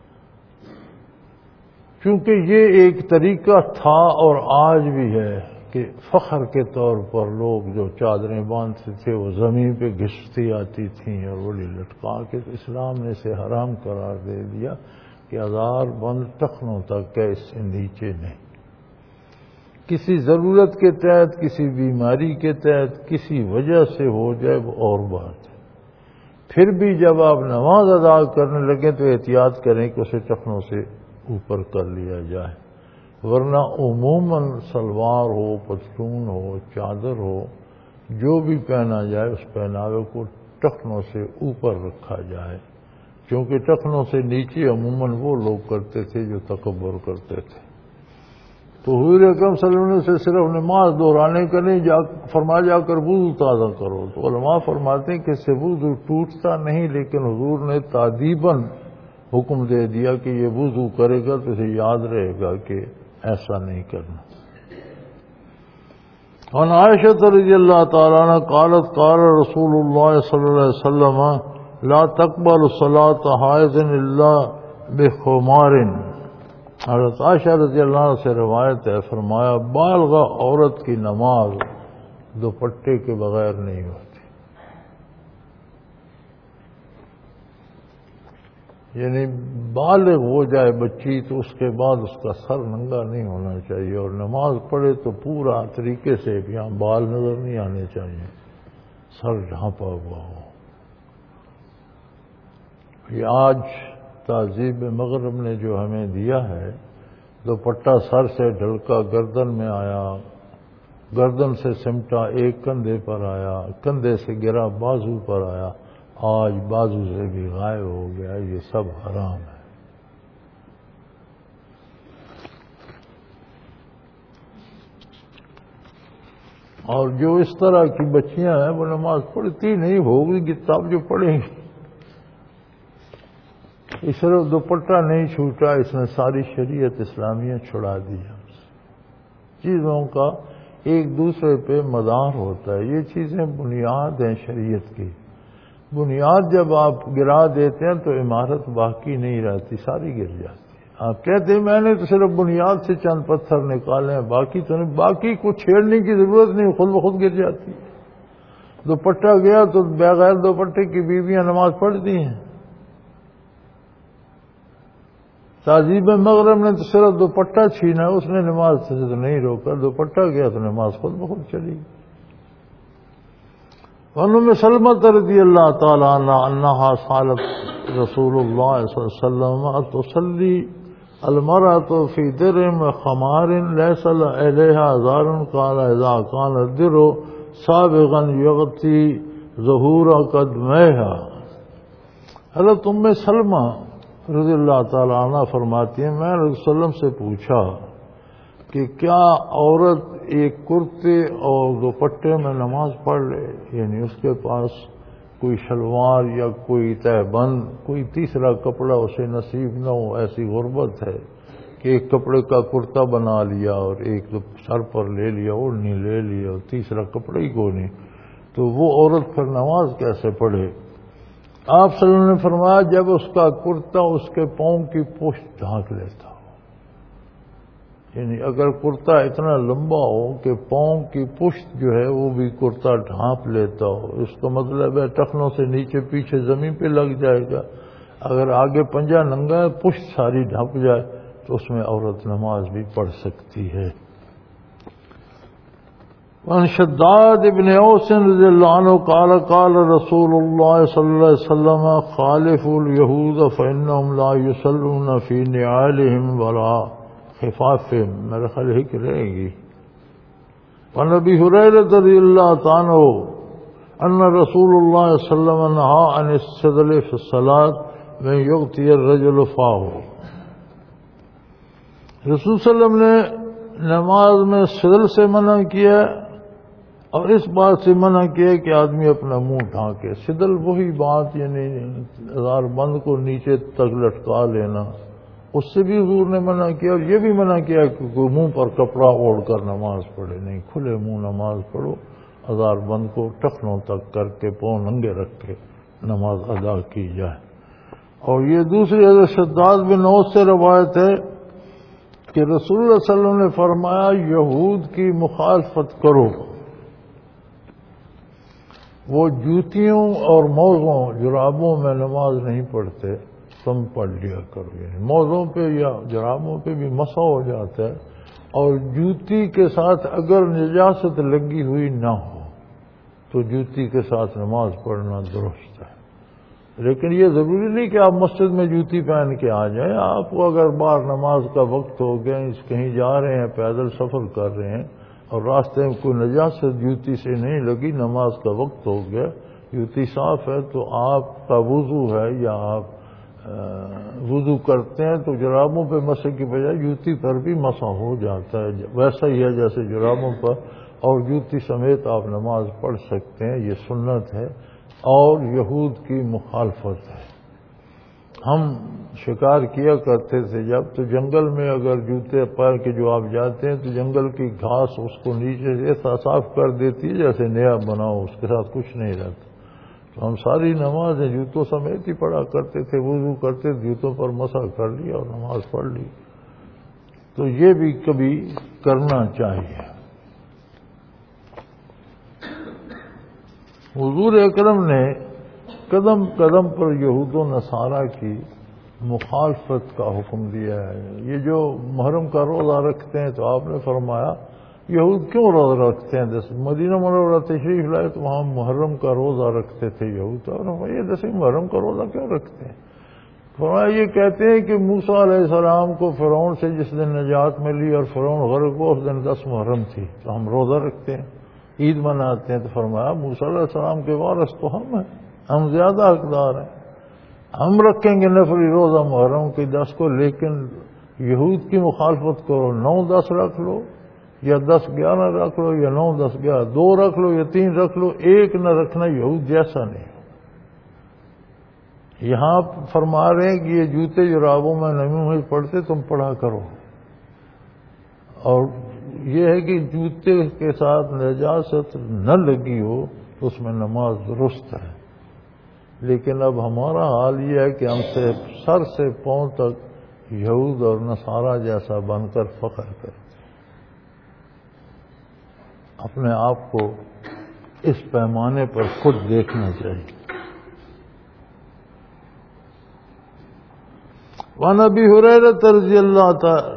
کیونکہ یہ ایک طریقہ تھا اور آج بھی ہے کہ فخر کے طور پر لوگ جو چادریں باندھتے تھے وہ زمین پہ گھستی آتی تھیں اور وہی لٹکا کے، اسلام نے اسے حرام قرار دے دیا کہ ازار بند ٹخنوں تک ہے، اس سے نیچے نہیں۔ کسی ضرورت کے تحت، کسی بیماری کے تحت، کسی وجہ سے ہو جائے وہ اور بات ہے، پھر بھی جب آپ نماز ادا کرنے لگے تو احتیاط کریں کہ اسے ٹخنوں سے اوپر کر لیا جائے، ورنہ عموماً سلوار ہو، پتلون ہو، چادر ہو، جو بھی پہنا جائے اس پہناوے کو ٹخنوں سے اوپر رکھا جائے، کیونکہ ٹخنوں سے نیچے عموماً وہ لوگ کرتے تھے جو تکبر کرتے تھے۔ تو حضور اکرم صلی اللہ علیہ وسلم سے صرف نماز دہرانے کا نہیں، فرمایا جا کر وضو تازہ کرو، تو علماء فرماتے ہیں کہ اس سے وضو ٹوٹتا نہیں، لیکن حضور نے تادیباً حکم دے دیا کہ یہ وضو کرے گا تو اسے یاد رہے گا کہ ایسا نہیں کرنا۔ عن عائشہ رضی اللہ تعالیٰ عنہ قالت قال رسول اللہ صلی اللہ علیہ وسلم لا تقبل صلاة حائض الا بخمار۔ حضرت عائشہ رضی اللہ عنہ سے روایت ہے، فرمایا بالغ عورت کی نماز دوپٹے کے بغیر نہیں ہوتی، یعنی بالغ ہو جائے بچی تو اس کے بعد اس کا سر ننگا نہیں ہونا چاہیے، اور نماز پڑھے تو پورا طریقے سے یہاں بال نظر نہیں آنے چاہیے، سر ڈھانپا ہوا ہو۔ یہ آج تہذیب مغرب نے جو ہمیں دیا ہے، دوپٹہ سر سے ڈھلکا گردن میں آیا، گردن سے سمٹا ایک کندھے پر آیا، کندھے سے گرا بازو پر آیا، آج بازو سے بھی غائب ہو گیا، یہ سب حرام ہے۔ اور جو اس طرح کی بچیاں ہیں وہ نماز پڑھتی نہیں، ہوگی کتاب جو پڑھیں گی، اس طرح دوپٹہ نہیں چھوٹا، اس نے ساری شریعت اسلامیہ چھڑا دی ہے۔ چیزوں کا ایک دوسرے پہ مدار ہوتا ہے، یہ چیزیں بنیاد ہیں شریعت کی۔ بنیاد جب آپ گرا دیتے ہیں تو عمارت باقی نہیں رہتی، ساری گر جاتی ہے۔ آپ کہتے ہیں میں نے تو صرف بنیاد سے چند پتھر نکالے ہیں، باقی تو نہیں، باقی کو چھیڑنے کی ضرورت نہیں، خود بخود گر جاتی ہے۔ دوپٹہ گیا تو بغیر دوپٹے کی بیویاں نماز پڑھتی ہیں۔ تہذیب مغرب نے تو صرف دوپٹہ چھینا، اس نے نماز سے تو نہیں روکا، دوپٹہ گیا تو نماز خود بخود چلی۔ ام سلمہ رضی اللہ تعالی عنہا انہا سالت رسول اللہ صلی اللہ علیہ وسلم تصلی المرأة فی درع خمار لیس علیہا ازار قال اذا کان الدرع سابغا یغطی ظہور قدمیہا۔ حضرت ام سلمہ رضی اللہ تعالی عنہ فرماتی ہیں میں رسول اللہ علیہ وسلم سے پوچھا کہ کیا عورت ایک کرتے اور دوپٹے میں نماز پڑھ لے، یعنی اس کے پاس کوئی شلوار یا کوئی تہ بند، کوئی تیسرا کپڑا اسے نصیب نہ ہو، ایسی غربت ہے کہ ایک کپڑے کا کرتا بنا لیا اور ایک سر پر لے لیا، اوڑھنی لے لیا اور تیسرا کپڑا ہی کو نہیں، تو وہ عورت پھر نماز کیسے پڑھے؟ آپ صلی اللہ علیہ وسلم نے فرمایا جب اس کا کرتا اس کے پاؤں کی پشت ڈھانک لیتا ہو، یعنی اگر کرتا اتنا لمبا ہو کہ پاؤں کی پشت جو ہے وہ بھی کرتا ڈھانپ لیتا ہو، اس کا مطلب ہے ٹخنوں سے نیچے پیچھے زمین پہ لگ جائے گا، اگر آگے پنجہ ننگا ہے پشت ساری ڈھانپ جائے تو اس میں عورت نماز بھی پڑھ سکتی ہے۔ وعن شداد ابن اوس رضی اللہ عنہ قال قال رسول اللہ صلی اللہ علیہ وسلم خالفوا اليہود فإنهم لا يصلون في نعالهم ولا خفافهم، میرے خیال ہے کہ رہے گی۔ وعن ابی ہریرہ رضی اللہ تعالی عنہ ان رسول اللہ صلی اللہ علیہ وسلم نہى عن السدل في الصلاة من يغطي الرجل فاه، رسول صلی اللہ علیہ وسلم نے نماز میں سدل سے منع کیا اور اس بات سے منع کیا کہ آدمی اپنا منہ ڈھانکے۔ سدل وہی بات یعنی ہزار بند کو نیچے تک لٹکا لینا، اس سے بھی حضور نے منع کیا، اور یہ بھی منع کیا کہ کوئی منہ پر کپڑا اوڑھ کر نماز پڑھے، نہیں، کھلے منہ نماز پڑھو، ہزار بند کو ٹخنوں تک کر کے پاؤں ننگے رکھ کے نماز ادا کی جائے۔ اور یہ دوسری حضرت شداد بن اوس سے روایت ہے کہ رسول اللہ صلی اللہ علیہ وسلم نے فرمایا یہود کی مخالفت کرو، وہ جوتیوں اور موزوں جرابوں میں نماز نہیں پڑھتے، تم پڑھ لیا کرو، یعنی موزوں پہ یا جرابوں پہ بھی مسح ہو جاتا ہے، اور جوتی کے ساتھ اگر نجاست لگی ہوئی نہ ہو تو جوتی کے ساتھ نماز پڑھنا درست ہے، لیکن یہ ضروری نہیں کہ آپ مسجد میں جوتی پہن کے آ جائیں۔ آپ کو اگر باہر نماز کا وقت ہو گیا، کہیں جا رہے ہیں، پیدل سفر کر رہے ہیں اور راستے میں کوئی نجاست جوتی سے نہیں لگی، نماز کا وقت ہو گیا، جوتی صاف ہے، تو آپ کا وضو ہے یا آپ وضو کرتے ہیں تو جرابوں پہ مسح کی بجائے جوتی پر بھی مسح ہو جاتا ہے، ویسا ہی ہے جیسے جرابوں پر اور جوتی سمیت آپ نماز پڑھ سکتے ہیں، یہ سنت ہے اور یہود کی مخالفت ہے۔ ہم شکار کیا کرتے تھے جب، تو جنگل میں اگر جوتے پہن کے جو آپ جاتے ہیں تو جنگل کی گھاس اس کو نیچے سے ایسا صاف کر دیتی ہے جیسے نیا بناؤ، اس کے ساتھ کچھ نہیں رہتا، تو ہم ساری نمازیں جوتوں سمیت ہی پڑھا کرتے تھے، وضو کرتے جوتوں پر مسح کر لیا اور نماز پڑھ لی، تو یہ بھی کبھی کرنا چاہیے۔ حضور اکرم نے قدم قدم پر یہود و نصارہ کی مخالفت کا حکم دیا ہے۔ یہ جو محرم کا روزہ رکھتے ہیں تو آپ نے فرمایا یہود کیوں روزہ رکھتے ہیں؟ جیسے مدینہ منورہ تشریف لائے تو وہاں محرم کا روزہ رکھتے تھے یہود، اور یہ جیسے محرم کا روزہ کیوں رکھتے ہیں؟ فرمایا یہ کہتے ہیں کہ موسیٰ علیہ السلام کو فرعون سے جس دن نجات ملی اور فرعون غرق ہوا اس دن 10 محرم تھی، تو ہم روزہ رکھتے ہیں، عید مناتے ہیں۔ تو فرمایا موسیٰ علیہ السلام کے وارث تو ہم ہیں، ہم زیادہ حقدار ہیں، ہم رکھیں گے نفلی روزہ محرم کے 10 کو، لیکن یہود کی مخالفت کرو، 9-10 رکھ لو یا 10-11 رکھ لو یا 9-10-11، 2 رکھ لو یا 3 رکھ لو، ایک نہ رکھنا یہود جیسا نہیں۔ یہاں فرما رہے ہیں کہ یہ جوتے جرابوں میں نمی ہوئی پڑھتے تم پڑھا کرو، اور یہ ہے کہ جوتے کے ساتھ نجاست نہ لگی ہو تو اس میں نماز درست ہے۔ لیکن اب ہمارا حال یہ ہے کہ ہم سے سر سے پاؤں تک یہود اور نصارہ جیسا بن کر فخر کرتے، اپنے آپ کو اس پیمانے پر خود دیکھنا چاہیے۔ وعن ابی ہریرہ رضی اللہ تعالی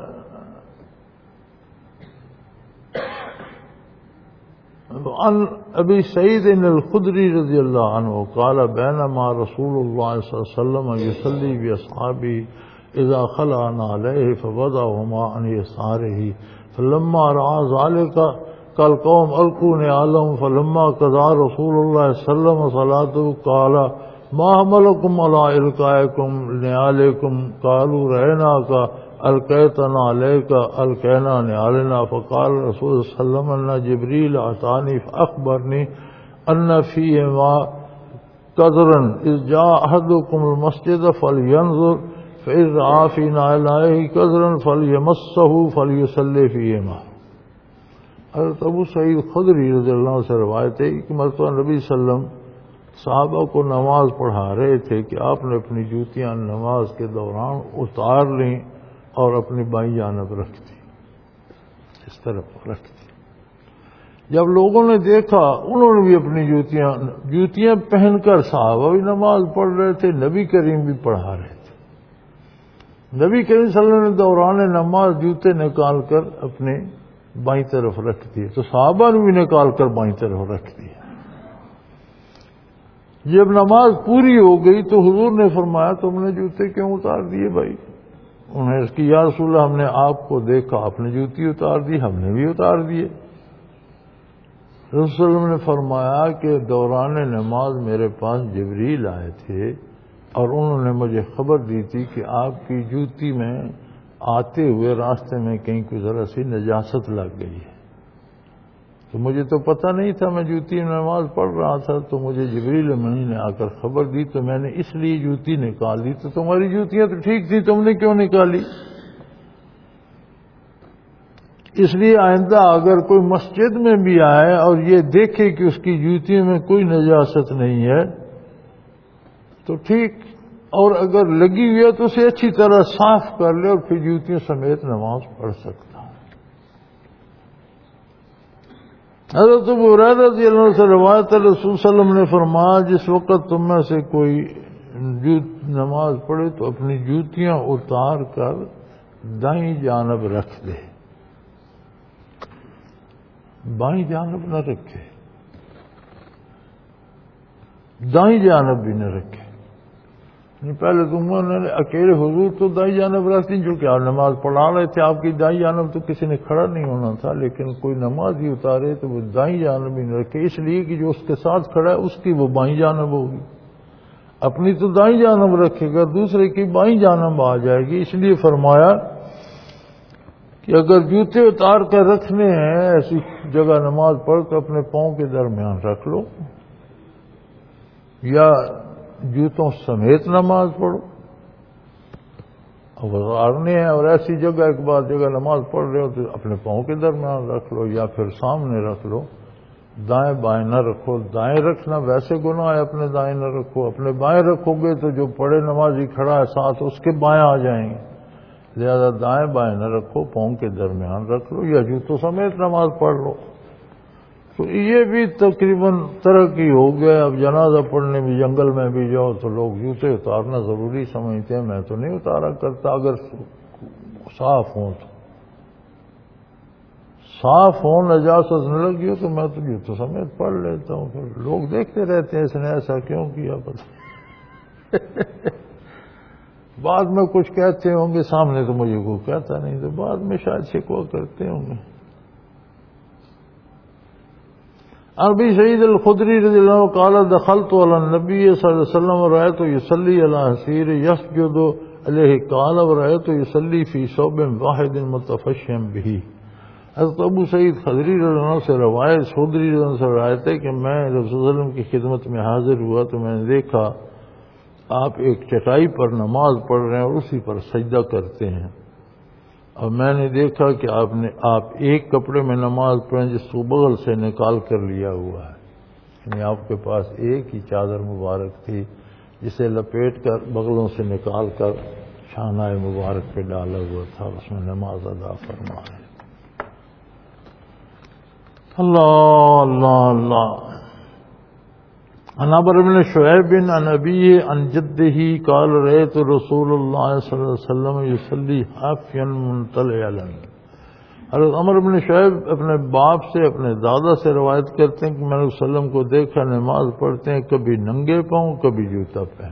عن ابی سعید الخدری رضی اللہ عنہ قال بینما رسول اللہ صلی اللہ علیہ وسلم یصلی باصحابہ اذا خلع علیہ فوضعهما عن يساره فلما رأى ذلك قال قوم القوا نعالهم فلما قضى رسول الله صلى الله عليه وسلم صلاته قال ما حملكم على إلقائكم نعالكم قالوا رأيناك ألقيتنا عليك ألقينا نعالنا فقال رسول الله صلى الله عليه وسلم أن جبريل أتاني فأخبرني أن فيهما قدرا إذ جاء أحدكم المسجد فلينظر فإذ رأى في نعاليه قدرا فليمسه فليصلي فيهما۔ حضرت ابو سعید خدری رضی اللہ عنہ سے روایت ہے کہ مرتبہ نبی صلی اللہ علیہ وسلم صحابہ کو نماز پڑھا رہے تھے کہ آپ نے اپنی جوتیاں نماز کے دوران اتار لیں اور اپنی بائیں جانب رکھ دی، اس طرف رکھ دی۔ جب لوگوں نے دیکھا انہوں نے بھی اپنی جوتیاں پہن کر صحابہ بھی نماز پڑھ رہے تھے، نبی کریم بھی پڑھا رہے تھے۔ نبی کریم صلی اللہ علیہ وسلم نے دوران نماز جوتے نکال کر اپنے بائیں طرف رکھ دیے، تو صحابہ نے بھی نکال کر بائیں طرف رکھ دیا۔ جب نماز پوری ہو گئی تو حضور نے فرمایا تم نے جوتے کیوں اتار دیے بھائی؟ انہوں نے اس کی یا رسول اللہ ہم نے آپ کو دیکھا آپ نے جوتی اتار دی، ہم نے بھی اتار دیے۔ رسول صلی اللہ علیہ وسلم نے فرمایا کہ دوران نماز میرے پاس جبریل آئے تھے اور انہوں نے مجھے خبر دی تھی کہ آپ کی جوتی میں آتے ہوئے راستے میں کہیں کوئی ذرا سی نجاست لگ گئی ہے، تو مجھے تو پتہ نہیں تھا، میں جوتی میں نماز پڑھ رہا تھا تو مجھے جبریل امین نے آ کر خبر دی تو میں نے اس لیے جوتی نکال دی۔ تو تمہاری جوتیاں تو ٹھیک تھی، تم نے کیوں نکالی؟ اس لیے آئندہ اگر کوئی مسجد میں بھی آئے اور یہ دیکھے کہ اس کی جوتیوں میں کوئی نجاست نہیں ہے تو ٹھیک، اور اگر لگی ہوئی ہے تو اسے اچھی طرح صاف کر لے اور پھر جوتیوں سمیت نماز پڑھ سکتا ہے۔ حضرت ابو ہریرہ رضی اللہ عنہ سے روایت ہے رسول صلی اللہ علیہ وسلم نے فرمایا جس وقت تم میں سے کوئی نماز پڑھے تو اپنی جوتیاں اتار کر دائیں جانب رکھ دے، بائیں جانب نہ رکھے، دائیں جانب بھی نہ رکھے۔ پہلے تمہوں نے اکیلے حضور تو دائیں جانب رکھ دی، جو کہ آپ نماز پڑھا رہے تھے، آپ کی دائیں جانب تو کسی نے کھڑا نہیں ہونا تھا، لیکن کوئی نماز ہی اتارے تو وہ دائیں جانب ہی نہ رکھے، اس لیے کہ جو اس کے ساتھ کھڑا ہے اس کی وہ بائیں جانب ہوگی، اپنی تو دائیں جانب رکھے گا، دوسرے کی بائیں جانب آ جائے گی۔ اس لیے فرمایا کہ اگر جوتے اتار کر رکھنے ہیں ایسی جگہ نماز پڑھ کر اپنے پاؤں کے درمیان رکھ لو، یا جوتوں سمیت نماز پڑھو، اور اتارنے ہیں اور ایسی جگہ ایک بار جگہ نماز پڑھ رہے ہو تو اپنے پاؤں کے درمیان رکھ لو یا پھر سامنے رکھ لو، دائیں بائیں نہ رکھو۔ دائیں رکھنا ویسے گناہ ہے، اپنے دائیں نہ رکھو، اپنے بائیں رکھو گے تو جو پڑے نمازی کھڑا ہے ساتھ اس کے بائیں آ جائیں گے، لہذا دائیں بائیں نہ رکھو، پاؤں کے درمیان رکھ لو یا جوتوں سمیت نماز پڑھ لو۔ تو یہ بھی تقریباً ترقی ہو گیا، اب جنازہ پڑھنے بھی جنگل میں بھی جاؤ تو لوگ جوتے اتارنا ضروری سمجھتے ہیں، میں تو نہیں اتارا کرتا، اگر صاف ہوں تو صاف ہو، نجاست نہ لگی ہو تو میں تو جوتوں سمیت پڑھ لیتا ہوں، پھر لوگ دیکھتے رہتے ہیں اس نے ایسا کیوں کیا پتہ بعد میں کچھ کہتے ہوں گے، سامنے تو مجھے کوئی کہتا نہیں، تو بعد میں شاید شکوہ کرتے ہوں گے۔ ابی سعید الخدری رضی اللہ عنہ قال دخلت علی النبی صلی اللہ علیہ وسلم ورأیت یصلی علی حصیر یسجد علیہ قال ورأیت یصلی فی ثوب واحد متفشیا بہ۔ حضرت ابو سعید خدری رضی اللہ عنہ سے روایت، خدری رضی اللہ عنہ سے روایت ہے کہ میں رسول اللہ علیہ وسلم کی خدمت میں حاضر ہوا تو میں نے دیکھا آپ ایک چٹائی پر نماز پڑھ رہے ہیں اور اسی پر سجدہ کرتے ہیں، اور میں نے دیکھا کہ آپ ایک کپڑے میں نماز پڑھیں جس کو بغل سے نکال کر لیا ہوا ہے، یعنی آپ کے پاس ایک ہی چادر مبارک تھی جسے لپیٹ کر بغلوں سے نکال کر شانہ مبارک پہ ڈالا ہوا تھا، اس میں نماز ادا فرما ہے۔ اللہ اللہ اللہ۔ عن عمرو بن شعیب عن ابیہ عن جدہ قال رأیت رسول اللہ صلی اللہ علیہ وسلم یصلی حافیا منطلعا۔ حضرت عمرو بن شعیب اپنے باپ سے، اپنے دادا سے روایت کرتے ہیں کہ میں نے وسلم کو دیکھا نماز پڑھتے ہیں کبھی ننگے پاؤں کبھی جوتا پہن،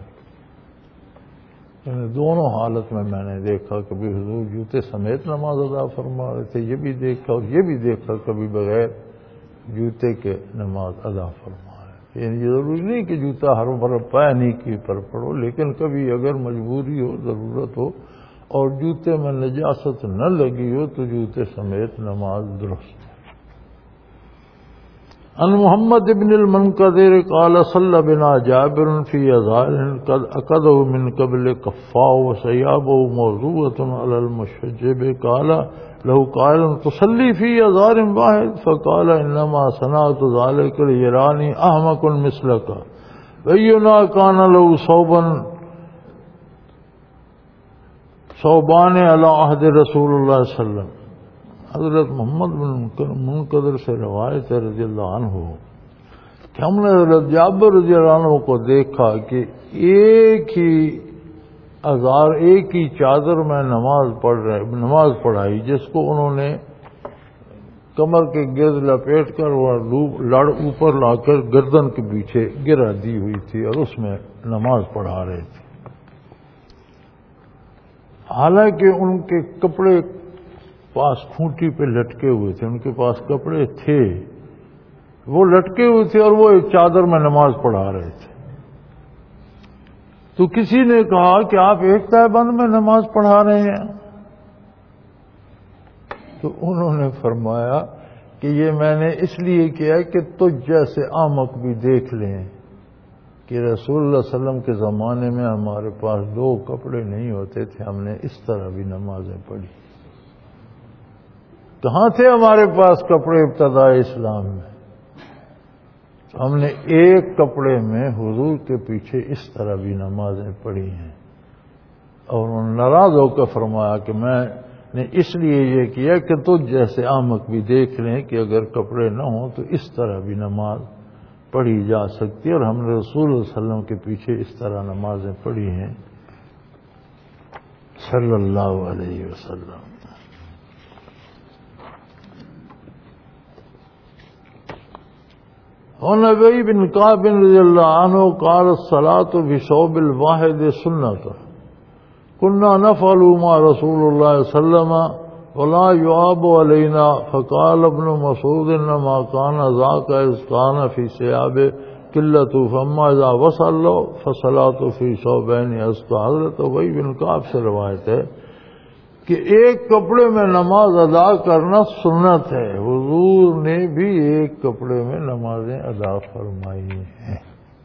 یعنی دونوں حالت میں نے دیکھا، کبھی حضور جوتے سمیت نماز ادا فرما رہے تھے، یہ بھی دیکھا، اور یہ بھی دیکھا کبھی بغیر جوتے کے نماز ادا فرما۔ یعنی ضروری نہیں کہ جوتا ہر بار پائے نہیں کی پر پڑھو، لیکن کبھی اگر مجبوری ہو، ضرورت ہو اور جوتے میں نجاست نہ لگی ہو تو جوتے سمیت نماز درست ہے۔ عن محمد بن المنقدر قال صلى بنا جابر في ازار قد اقده من قبل كفاء وثيابه موضوعة على المشجب قال له قائل تصلي في ازار واحد فقال انما صنعت ذلك ليراني احمق مثلك وينا كان له ثوبان على عهد رسول الله صلى الله عليه وسلم۔ حضرت محمد بن منقدر سے روایت ہے رضی اللہ عنہ کہ ہم نے حضرت جابر رضی اللہ عنہ کو دیکھا کہ ایک ہی ازار، ایک ہی چادر میں نماز پڑھائی، جس کو انہوں نے کمر کے گرد لپیٹ کر وہ لڑ اوپر لا کر گردن کے پیچھے گرا دی ہوئی تھی اور اس میں نماز پڑھا رہے تھے۔ حالانکہ ان کے کپڑے پاس کھونٹی پہ لٹکے ہوئے تھے، ان کے پاس کپڑے تھے، وہ لٹکے ہوئے تھے اور وہ ایک چادر میں نماز پڑھا رہے تھے۔ تو کسی نے کہا کہ آپ ایک تہہ بند میں نماز پڑھا رہے ہیں؟ تو انہوں نے فرمایا کہ یہ میں نے اس لیے کیا کہ تجھ جیسے احمق بھی دیکھ لیں کہ رسول اللہ صلی اللہ علیہ وسلم کے زمانے میں ہمارے پاس دو کپڑے نہیں ہوتے تھے، ہم نے اس طرح بھی نمازیں پڑھی۔ کہاں تھے ہمارے پاس کپڑے ابتداء اسلام میں؟ ہم نے ایک کپڑے میں حضور کے پیچھے اس طرح بھی نمازیں پڑھی ہیں، اور انہوں نے ناراض ہو کر فرمایا کہ میں نے اس لیے یہ کیا کہ تو جیسے احمق بھی دیکھ لیں کہ اگر کپڑے نہ ہوں تو اس طرح بھی نماز پڑھی جا سکتی ہے، اور ہم نے رسول اللہ صلی اللہ علیہ وسلم کے پیچھے اس طرح نمازیں پڑھی ہیں صلی اللہ علیہ وسلم۔ عن ابی بن کعب رضی اللہ عنہ قال الصلاة بثوب الواحد سنة كنا نفعل مع رسول الله صلى الله عليه وسلم ولا يعاب علينا فقال ابن مسعود انما كان ذاك اذ كان في ثياب قلة فما اذا وصلوا فصلاة في ثوبين اسقى۔ حضرت ابی بن کعب سے روایت ہے کہ ایک کپڑے میں نماز ادا کرنا سنت ہے، حضور نے بھی ایک کپڑے میں نمازیں ادا فرمائی ہیں۔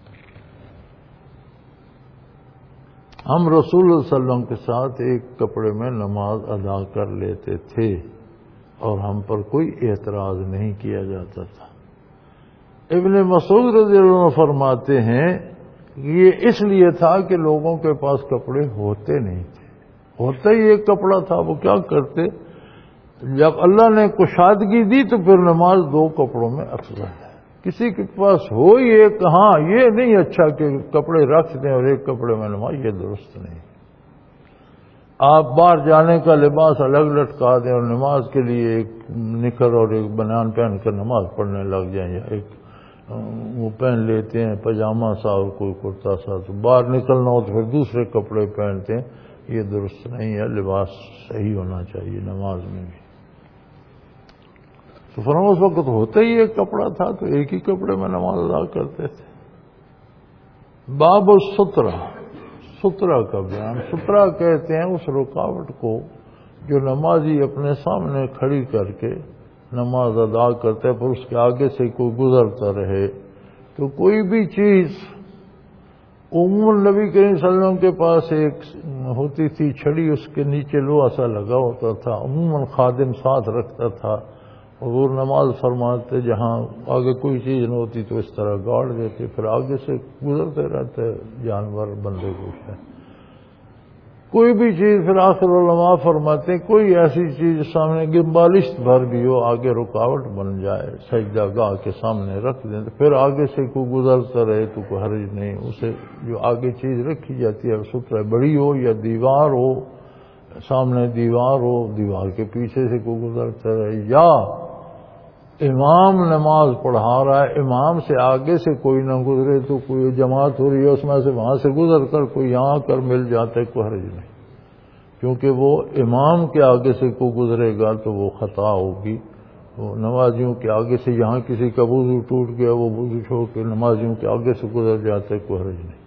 ہم رسول اللہ صلی اللہ علیہ وسلم کے ساتھ ایک کپڑے میں نماز ادا کر لیتے تھے اور ہم پر کوئی اعتراض نہیں کیا جاتا تھا۔ ابن مسعود رضی اللہ عنہ فرماتے ہیں کہ یہ اس لیے تھا کہ لوگوں کے پاس کپڑے ہوتے نہیں تھے، ہوتا ہی ایک کپڑا تھا، وہ کیا کرتے؟ جب اللہ نے کشادگی دی تو پھر نماز دو کپڑوں میں افضل ہے۔ کسی کے پاس ہو ہی ایک، ہاں یہ نہیں اچھا کہ کپڑے رکھ دیں اور ایک کپڑے میں نماز، یہ درست نہیں۔ آپ باہر جانے کا لباس الگ لٹکا دیں اور نماز کے لیے ایک نکر اور ایک بنیان پہن کر نماز پڑھنے لگ جائیں، یا ایک وہ پہن لیتے ہیں پاجامہ سا اور کوئی کرتا سا، تو باہر نکلنا ہو تو پھر دوسرے کپڑے پہنتے ہیں، یہ درست نہیں ہے، لباس صحیح ہونا چاہیے نماز میں بھی۔ تو فرمایا اس وقت ہوتا ہی ایک کپڑا تھا تو ایک ہی کپڑے میں نماز ادا کرتے تھے۔ باب السترہ، سترہ کا بیان۔ سترہ کہتے ہیں اس رکاوٹ کو جو نمازی اپنے سامنے کھڑی کر کے نماز ادا کرتا ہے، پر اس کے آگے سے کوئی گزرتا رہے۔ تو کوئی بھی چیز، عموماً نبی کریم صلی اللہ علیہ وسلم کے پاس ایک ہوتی تھی چھڑی، اس کے نیچے لوہا سا لگا ہوتا تھا، عموماً خادم ساتھ رکھتا تھا۔ حضور نماز فرماتے جہاں آگے کوئی چیز نہ ہوتی تو اس طرح گاڑ دیتے، پھر آگے سے گزرتے رہتے جانور بندے کچھ ہے کوئی بھی چیز۔ پھر آخر علماء فرماتے کوئی ایسی چیز سامنے کہ بالشت بھر بھی ہو آگے رکاوٹ بن جائے، سجدہ گاہ کے سامنے رکھ دیں تو پھر آگے سے کوئی گزرتا رہے تو کوئی حرج نہیں۔ اسے جو آگے چیز رکھی جاتی ہے سترہ بڑی ہو یا دیوار ہو، سامنے دیوار ہو، دیوار کے پیچھے سے کوئی گزرتا رہے، یا امام نماز پڑھا رہا ہے امام سے آگے سے کوئی نہ گزرے تو کوئی جماعت ہو رہی ہے اس میں سے وہاں سے گزر کر کوئی یہاں کر مل جاتا ہے، کوئی حرج نہیں، کیونکہ وہ امام کے آگے سے کوئی گزرے گا تو وہ خطا ہوگی۔ وہ نمازیوں کے آگے سے یہاں کسی کا وضو ٹوٹ گیا، وہ وضو چھوڑ کے نمازیوں کے آگے سے گزر جاتا ہے، کوئی حرج نہیں۔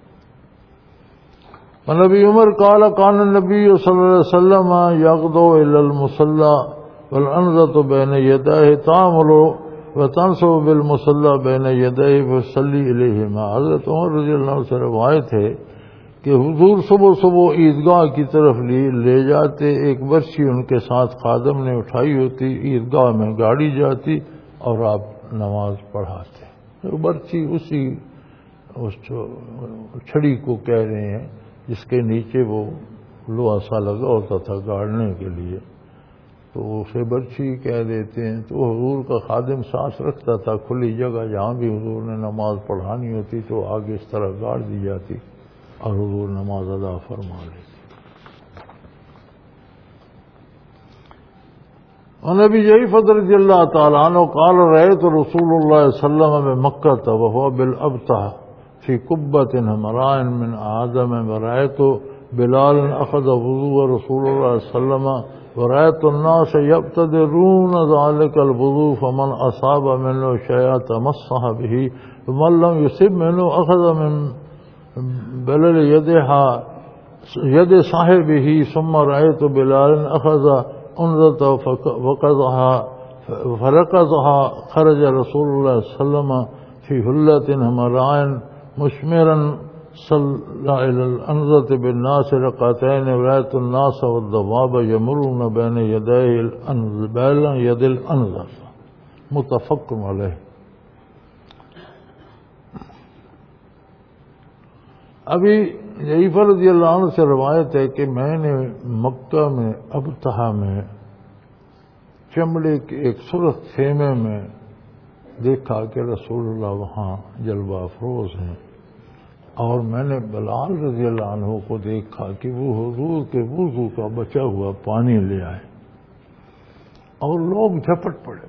نبی عمر قال کان النبی صلی اللہ علیہ وسلم یغدو الی المصلی والانزۃ بین یدیہ تعمل وتنصب بالمصلی بین یدیہ فصلی الیہما۔ حضرت عمر رضی اللہ عنہ سے روایت ہے کہ حضور صبح صبح عیدگاہ کی طرف لے جاتے، ایک برچھی ان کے ساتھ خادم نے اٹھائی ہوتی، عیدگاہ میں گاڑی جاتی اور آپ نماز پڑھاتے۔ برچھی اسی اس چھڑی کو کہہ رہے ہیں جس کے نیچے وہ لوہا سا لگا ہوتا تھا گاڑنے کے لیے، تو اسے برچھی کہہ دیتے ہیں۔ تو حضور کا خادم ساتھ رکھتا تھا، کھلی جگہ جہاں بھی حضور نے نماز پڑھانی ہوتی تو آگے اس طرح گاڑ دی جاتی اور حضور نماز ادا فرما لیتے۔ نبی جعفر رضی اللہ تعالیٰ عنہ قال رأيت رسول اللہ صلی اللہ علیہ وسلم بمکہ وهو بالابطح في قبة حمراء من آدم ورأيت بلال أخذ وضوء رسول الله صلى الله عليه وسلم ورأيت الناس يبتدرون ذلك الوضوء فمن أصاب منه شيئا تمسح به ومن لم يصب منه أخذ من بلل يد صاحبه ثم رأيت بلال أخذ أنذة فركضها خرج رسول الله صلى الله عليه وسلم في هلة حمراء مشمرا صلى إلى الأنذة بالناس ركعتين ورأيت الناس والضباب يمرون بين يد الأنذة متفق علیہ۔ ابھی جعفر رضی اللہ عنہ سے روایت ہے کہ میں نے مکہ میں ابطحہ میں چمڑے کے ایک سرخ خیمے میں دیکھا کہ رسول اللہ وہاں جلوہ افروز ہیں، اور میں نے بلال رضی اللہ عنہ کو دیکھا کہ وہ حضور کے وضو کا بچا ہوا پانی لے آئے اور لوگ جھپٹ پڑے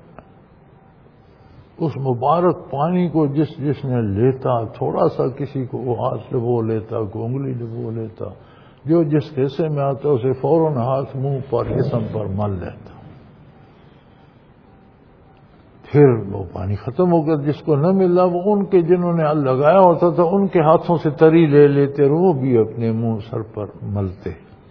اس مبارک پانی کو۔ جس نے لیتا تھوڑا سا کسی کو وہ ہاتھ سے وہ لیتا، کو انگلی سے وہ لیتا، جو جس حصے میں آتا اسے فوراً ہاتھ منہ پر جسم پر مل لیتا، پھر وہ پانی ختم ہو گیا۔ جس کو نہ ملا وہ ان کے جنہوں نے لگایا ہوتا تھا ان کے ہاتھوں سے تری لے لیتے اور وہ بھی اپنے منہ سر پر ملتے۔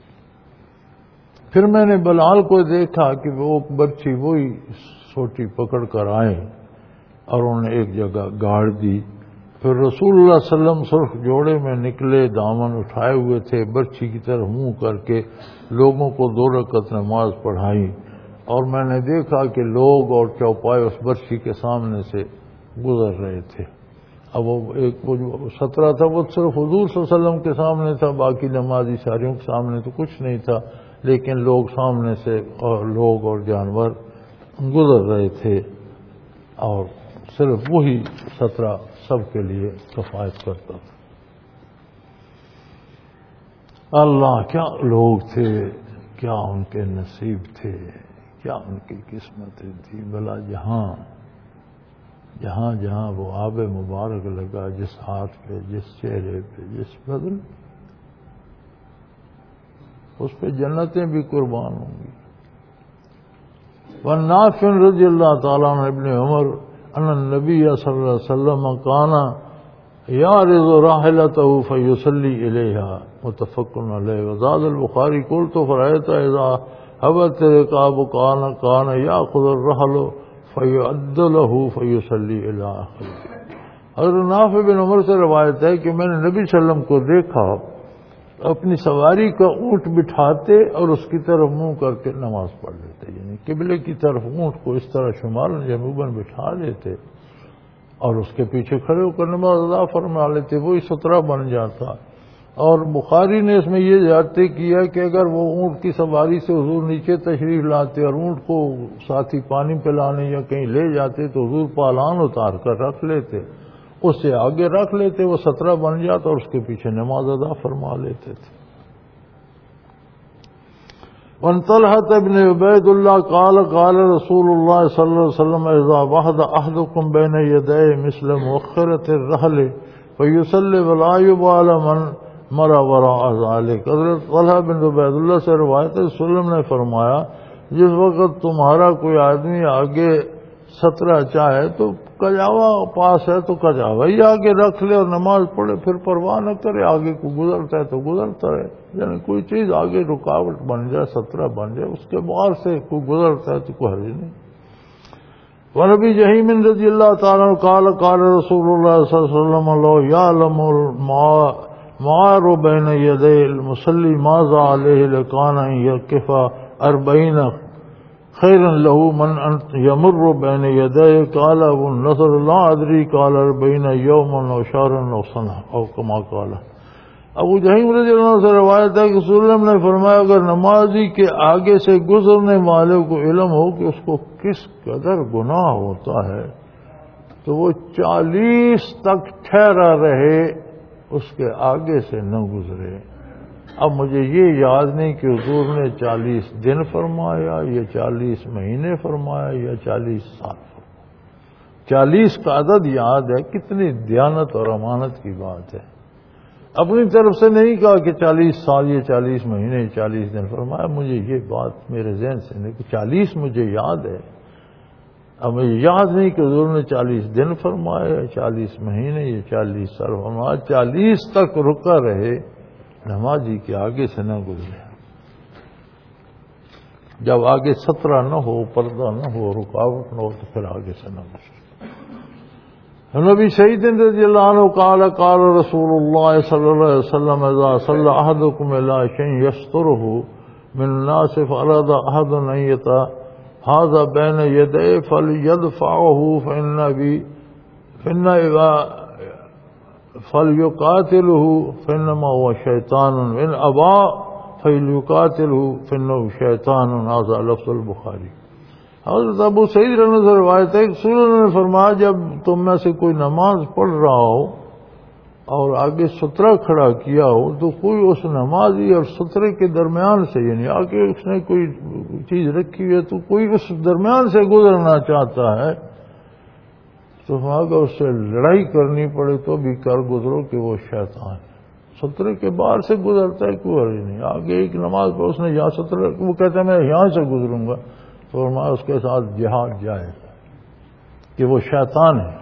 پھر میں نے بلال کو دیکھا کہ وہ برچھی وہی سوٹی پکڑ کر آئے اور انہوں نے ایک جگہ گاڑ دی۔ پھر رسول اللہ صلی اللہ علیہ وسلم سرخ جوڑے میں نکلے، دامن اٹھائے ہوئے تھے، برچھی کی طرف منہ کر کے لوگوں کو 2 رکعت نماز پڑھائی، اور میں نے دیکھا کہ لوگ اور چوپائے اس برچھی کے سامنے سے گزر رہے تھے۔ اب وہ جو 17 تھا وہ صرف حضور صلی اللہ علیہ وسلم کے سامنے تھا، باقی نمازی ساریوں کے سامنے تو کچھ نہیں تھا، لیکن لوگ سامنے سے اور لوگ اور جانور گزر رہے تھے، اور صرف وہی 17 سب کے لیے کفایت کرتا تھا۔ اللہ کیا لوگ تھے، کیا ان کے نصیب تھے، کیا ان کی قسمتیں تھی۔ بلا جہاں وہ آب مبارک لگا، جس ہاتھ پہ، جس چہرے پہ، جس بدن، اس پہ جنتیں بھی قربان ہوں گی۔ والنافع رضی اللہ تعالیٰ عنہ ابن عمر ان النبی صلی اللہ علیہ وسلم کان یعرض راحلته فیصلی الیہا متفق علیہ۔ وزاد البخاری قلت فرأیت اذا حبت رکاب کان یاخذ الرحل فیعد له فیصلی الی آخر۔ حضرت نافع بن عمر سے روایت ہے کہ میں نے نبی صلی اللہ علیہ وسلم کو دیکھا اپنی سواری کا اونٹ بٹھاتے اور اس کی طرف منہ کر کے نماز پڑھ لیتے، یعنی قبلے کی طرف اونٹ کو اس طرح شمال جنوباً بٹھا لیتے اور اس کے پیچھے کھڑے ہو کر نماز ادا فرما لیتے، وہی سترہ بن جاتا۔ اور بخاری نے اس میں یہ زیادتی کیا کہ اگر وہ اونٹ کی سواری سے حضور نیچے تشریف لاتے اور اونٹ کو ساتھی پانی پلانے یا کہیں لے جاتے تو حضور پالان اتار کر رکھ لیتے، اس سے آگے رکھ لیتے، وہ 17 بن جاتا اور اس کے پیچھے نماز ادا فرما لیتے تھے۔ وعن طلحة بن عبید اللہ قال قال رسول اللہ صلی اللہ علیہ وسلم اذا وحد احدكم بین یدی مثل مؤخرة الرحل فیصلی ولا یبال من مر وراء ذلك۔ حضرت طلحہ بن عبید اللہ سے روایت ہے، رسول اللہ نے فرمایا جس وقت تمہارا کوئی آدمی آگے 17 چاہے تو کجاوا پاس ہے تو کجاوا ہی آگے رکھ لے اور نماز پڑھے، پھر پرواہ نہ کرے، آگے کو گزرتا ہے تو گزرتا رہے، یعنی کوئی چیز آگے رکاوٹ بن جائے 17 بن جائے اس کے بعد سے کوئی گزرتا ہے تو کوئی حرج نہیں۔ ونبی جہیم رضی اللہ تعالیٰ قال قال رسول اللہ صلی اللہ علیہ وسلم لو یعلم المعار بین یدی المصلی ماذا علیہ لکان یقف 40 خیرا له من ان یمر بین یدی قال ابو النصر لا ادری قال 40 یوما او شهرا او سنہ او کما قال۔ ابو جہیم رضی اللہ عنہ سے روایت ہے کہ رسول اللہ نے فرمایا اگر نمازی کے آگے سے گزرنے والے کو علم ہو کہ اس کو کس قدر گناہ ہوتا ہے تو وہ 40 تک ٹھہرا رہے، اس کے آگے سے نہ گزرے۔ اب مجھے یہ یاد نہیں کہ حضور نے 40 دن فرمایا یا 40 مہینے فرمایا یا 40 سال فرمایا۔ 40 کا عدد یاد ہے، کتنی دیانت اور امانت کی بات ہے۔ اپنی طرف سے نہیں کہا کہ 40 سال یا 40 مہینے 40 دن فرمایا، مجھے یہ بات میرے ذہن سے نہیں کہ 40 مجھے یاد ہے، اب مجھے یاد نہیں کہ حضور نے 40 دن فرمایا یا 40 مہینے یا 40 سال فرمایا۔ 40 تک رکا رہے، نمازی کے آگے سے نہ گزرے۔ جب آگے 17 نہ ہو، پردہ نہ ہو، رکاوٹ نہ ہو تو پھر آگے سے نہ گزرے۔ نبی سعید رضی اللہ عنہ قال قال رسول اللہ صلی اللہ علیہ وسلم اذا صلى احدكم الى شيء يستره من الناس فاراد احد ان يتهذا بين يديه فليدفعه فليقاتله فانما هو شيطان وان ابى فليقاتله فانه شيطان۔ هذا لفظ البخاری۔ حضرت ابو سعید رضی اللہ عنہ سے روایت ہے کہ رسول اللہ نے فرمایا جب تم میں سے کوئی نماز پڑھ رہا ہو اور آگے سترہ کھڑا کیا ہو تو کوئی اس نمازی اور سترے کے درمیان سے، یعنی آگے اس نے کوئی چیز رکھی ہے تو کوئی اس درمیان سے گزرنا چاہتا ہے تو اگر اس سے لڑائی کرنی پڑے تو بھی کر گزرو کہ وہ شیطان ہے۔ سترے کے باہر سے گزرتا ہے کوئی حرج نہیں، آگے ایک نماز پر اس نے یہاں سترہ، وہ کہتا ہے میں یہاں سے گزروں گا تو فرمایا اس کے ساتھ جہاد جائے کہ وہ شیطان ہے۔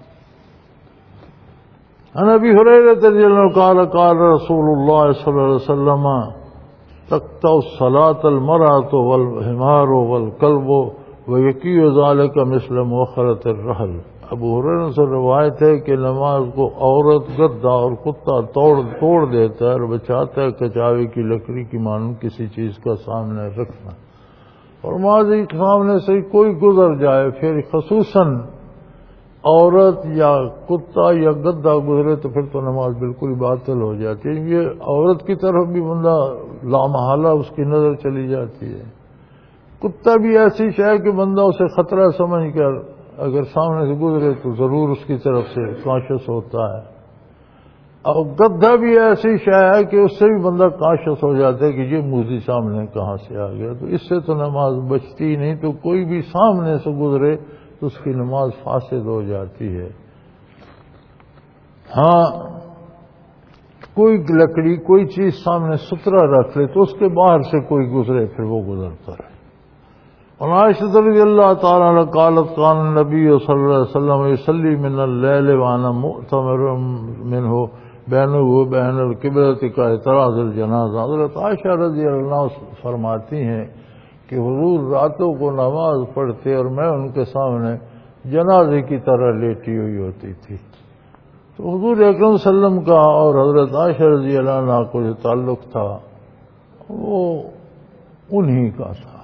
عن ابی ہریرہ رضی اللہ عنہ قال قال رسول اللہ صلی اللہ علیہ وسلم تقطع الصلاة المرأة والحمار والكلب ويقيء ذلك مثل مؤخرة الرحل۔ ابو ہریرہ سے روایت ہے کہ نماز کو عورت، گدھا اور کتا توڑ دیتا ہے اور بچاتا ہے کچاوے کی لکڑی کی مانند کسی چیز کا سامنے رکھنا، اور ماضی کے سامنے سے کوئی گزر جائے، پھر خصوصاً عورت یا کتا یا گدھا گزرے تو پھر تو نماز بالکل ہی باطل ہو جاتی ہے۔ یہ عورت کی طرف بھی بندہ لامحالہ اس کی نظر چلی جاتی ہے۔ کتا بھی ایسی شے کہ بندہ اسے خطرہ سمجھ کر اگر سامنے سے گزرے تو ضرور اس کی طرف سے کانشس ہوتا ہے، اور گدھا بھی ایسی شے ہے کہ اس سے بھی بندہ کانشس ہو جاتا ہے کہ یہ موذی سامنے کہاں سے آ گیا، تو اس سے تو نماز بچتی نہیں، تو کوئی بھی سامنے سے گزرے تو اس کی نماز فاسد ہو جاتی ہے۔ ہاں کوئی لکڑی کوئی چیز سامنے سترا رکھ لے تو اس کے باہر سے کوئی گزرے پھر وہ گزرتا رہے. اور عائشہ رضی اللہ تعالی عنہا قالت کان النبی صلی اللہ علیہ وسلم یصلی من اللیل وانا مؤتمر منہ بینہ و بین القبلۃ کا اعتراض الجنازہ. حضرت عائشہ رضی اللہ عنہ فرماتی ہیں کہ حضور راتوں کو نماز پڑھتے اور میں ان کے سامنے جنازے کی طرح لیٹی ہوئی ہوتی تھی. تو حضور اکرم صلی اللہ علیہ وسلم کا اور حضرت عائشہ رضی اللہ عنہ کو جو تعلق تھا وہ انہی کا تھا.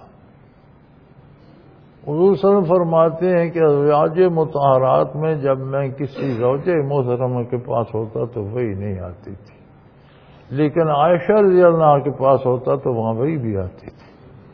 حضور صلی اللہ علیہ وسلم فرماتے ہیں کہ ازواج مطہرات میں جب میں کسی زوجہ محترمہ کے پاس ہوتا تو وہی نہیں آتی تھی، لیکن عائشہ رضی اللہ عنہ کے پاس ہوتا تو وہاں وہی بھی آتی تھی.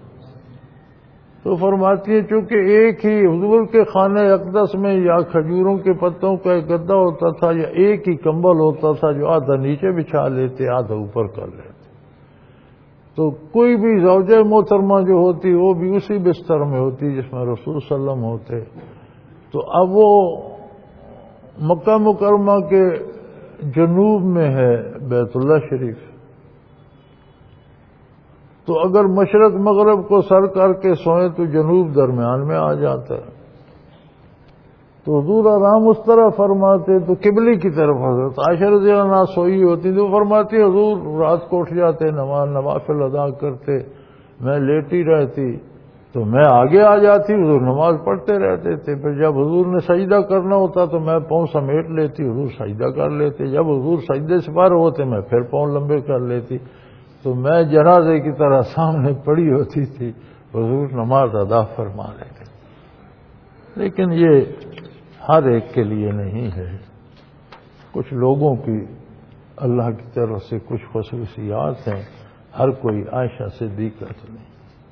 تو فرماتی ہے چونکہ ایک ہی حضور کے خانہ اقدس میں یا کھجوروں کے پتوں کا ایک گدا ہوتا تھا یا ایک ہی کمبل ہوتا تھا جو آدھا نیچے بچھا لیتے آدھا اوپر کر لیتے. تو کوئی بھی زوجہ محترمہ جو ہوتی وہ بھی اسی بستر میں ہوتی جس میں رسول صلی اللہ علیہ وسلم ہوتے. تو اب وہ مکہ مکرمہ کے جنوب میں ہے بیت اللہ شریف، تو اگر مشرق مغرب کو سر کر کے سوئیں تو جنوب درمیان میں آ جاتا ہے. تو حضور آرام اس طرح فرماتے تو قبلے کی طرف حضرت عائشہ رضی اللہ عنہا سوئی ہوتی تو فرماتی حضور رات کو اٹھ جاتے نوافل ادا کرتے، میں لیٹی رہتی تو میں آگے آ جاتی، حضور نماز پڑھتے رہتے تھے. پھر جب حضور نے سجدہ کرنا ہوتا تو میں پاؤں سمیٹ لیتی، حضور سجدہ کر لیتے. جب حضور سجدے سے فارغ ہوتے میں پھر پاؤں لمبے کر لیتی. تو میں جنازے کی طرح سامنے پڑی ہوتی تھی، حضور نماز ادا فرما لیتے. لیکن یہ ہر ایک کے لیے نہیں ہے، کچھ لوگوں کی اللہ کی طرف سے کچھ خصوصیات ہیں، ہر کوئی عائشہ صدیقہ نہیں.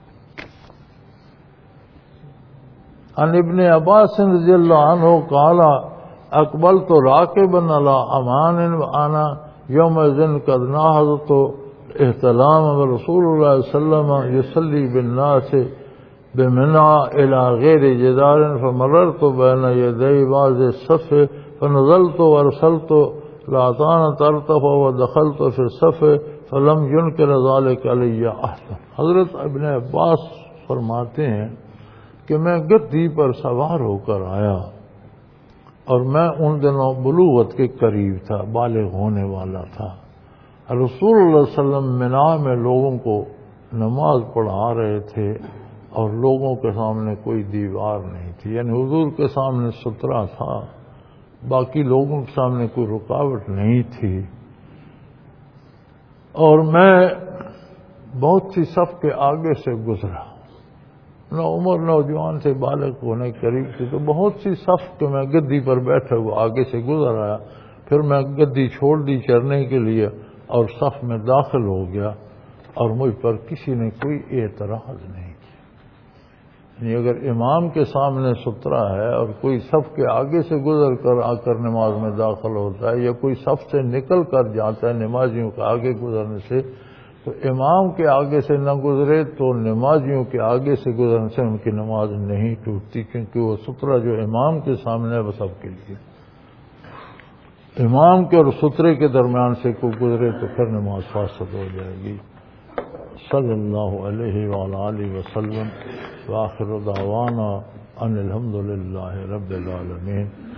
عن ابن عباس رضی اللہ عنہ قال اقبلت راکبا علی امان وانا یومئذ قد ناهضت احتلام رسول اللہ صلی اللہ علیہ وسلم یصلی بالناس بمنع الى غیر جدار فمررت بین یدی بعض الصف فنزلت وارسلت لاطان ترتف ودخلت في الصف فلم ينکر ذلك علی احد. حضرت ابن عباس فرماتے ہیں کہ میں گدی پر سوار ہو کر آیا اور میں ان دنوں بلوغت کے قریب تھا، بالغ ہونے والا تھا. رسول اللہ صلی اللہ علیہ وسلم منا میں لوگوں کو نماز پڑھا رہے تھے اور لوگوں کے سامنے کوئی دیوار نہیں تھی، یعنی حضور کے سامنے سترا تھا، باقی لوگوں کے سامنے کوئی رکاوٹ نہیں تھی. اور میں بہت سی صف کے آگے سے گزرا، نہ عمر نوجوان سے بالغ ہونے قریب تھی، تو بہت سی صف کے میں گدی پر بیٹھا ہوا آگے سے گزر آیا. پھر میں گدی چھوڑ دی چرنے کے لیے اور صف میں داخل ہو گیا اور مجھ پر کسی نے کوئی اعتراض نہیں کیا. یعنی اگر امام کے سامنے سترا ہے اور کوئی صف کے آگے سے گزر کر آ کر نماز میں داخل ہوتا ہے یا کوئی صف سے نکل کر جاتا ہے نمازیوں کے آگے گزرنے سے، تو امام کے آگے سے نہ گزرے تو نمازیوں کے آگے سے گزرنے سے ان کی نماز نہیں ٹوٹتی، کیونکہ وہ سترہ جو امام کے سامنے ہے وہ سب کے لیے. امام کے اور سترے کے درمیان سے کوئی گزرے تو پھر نماز فاسد ہو جائے گی. صلی اللہ علیہ وآلہ آلہ وسلم وآخر دعوانا ان الحمد للہ رب العالمین.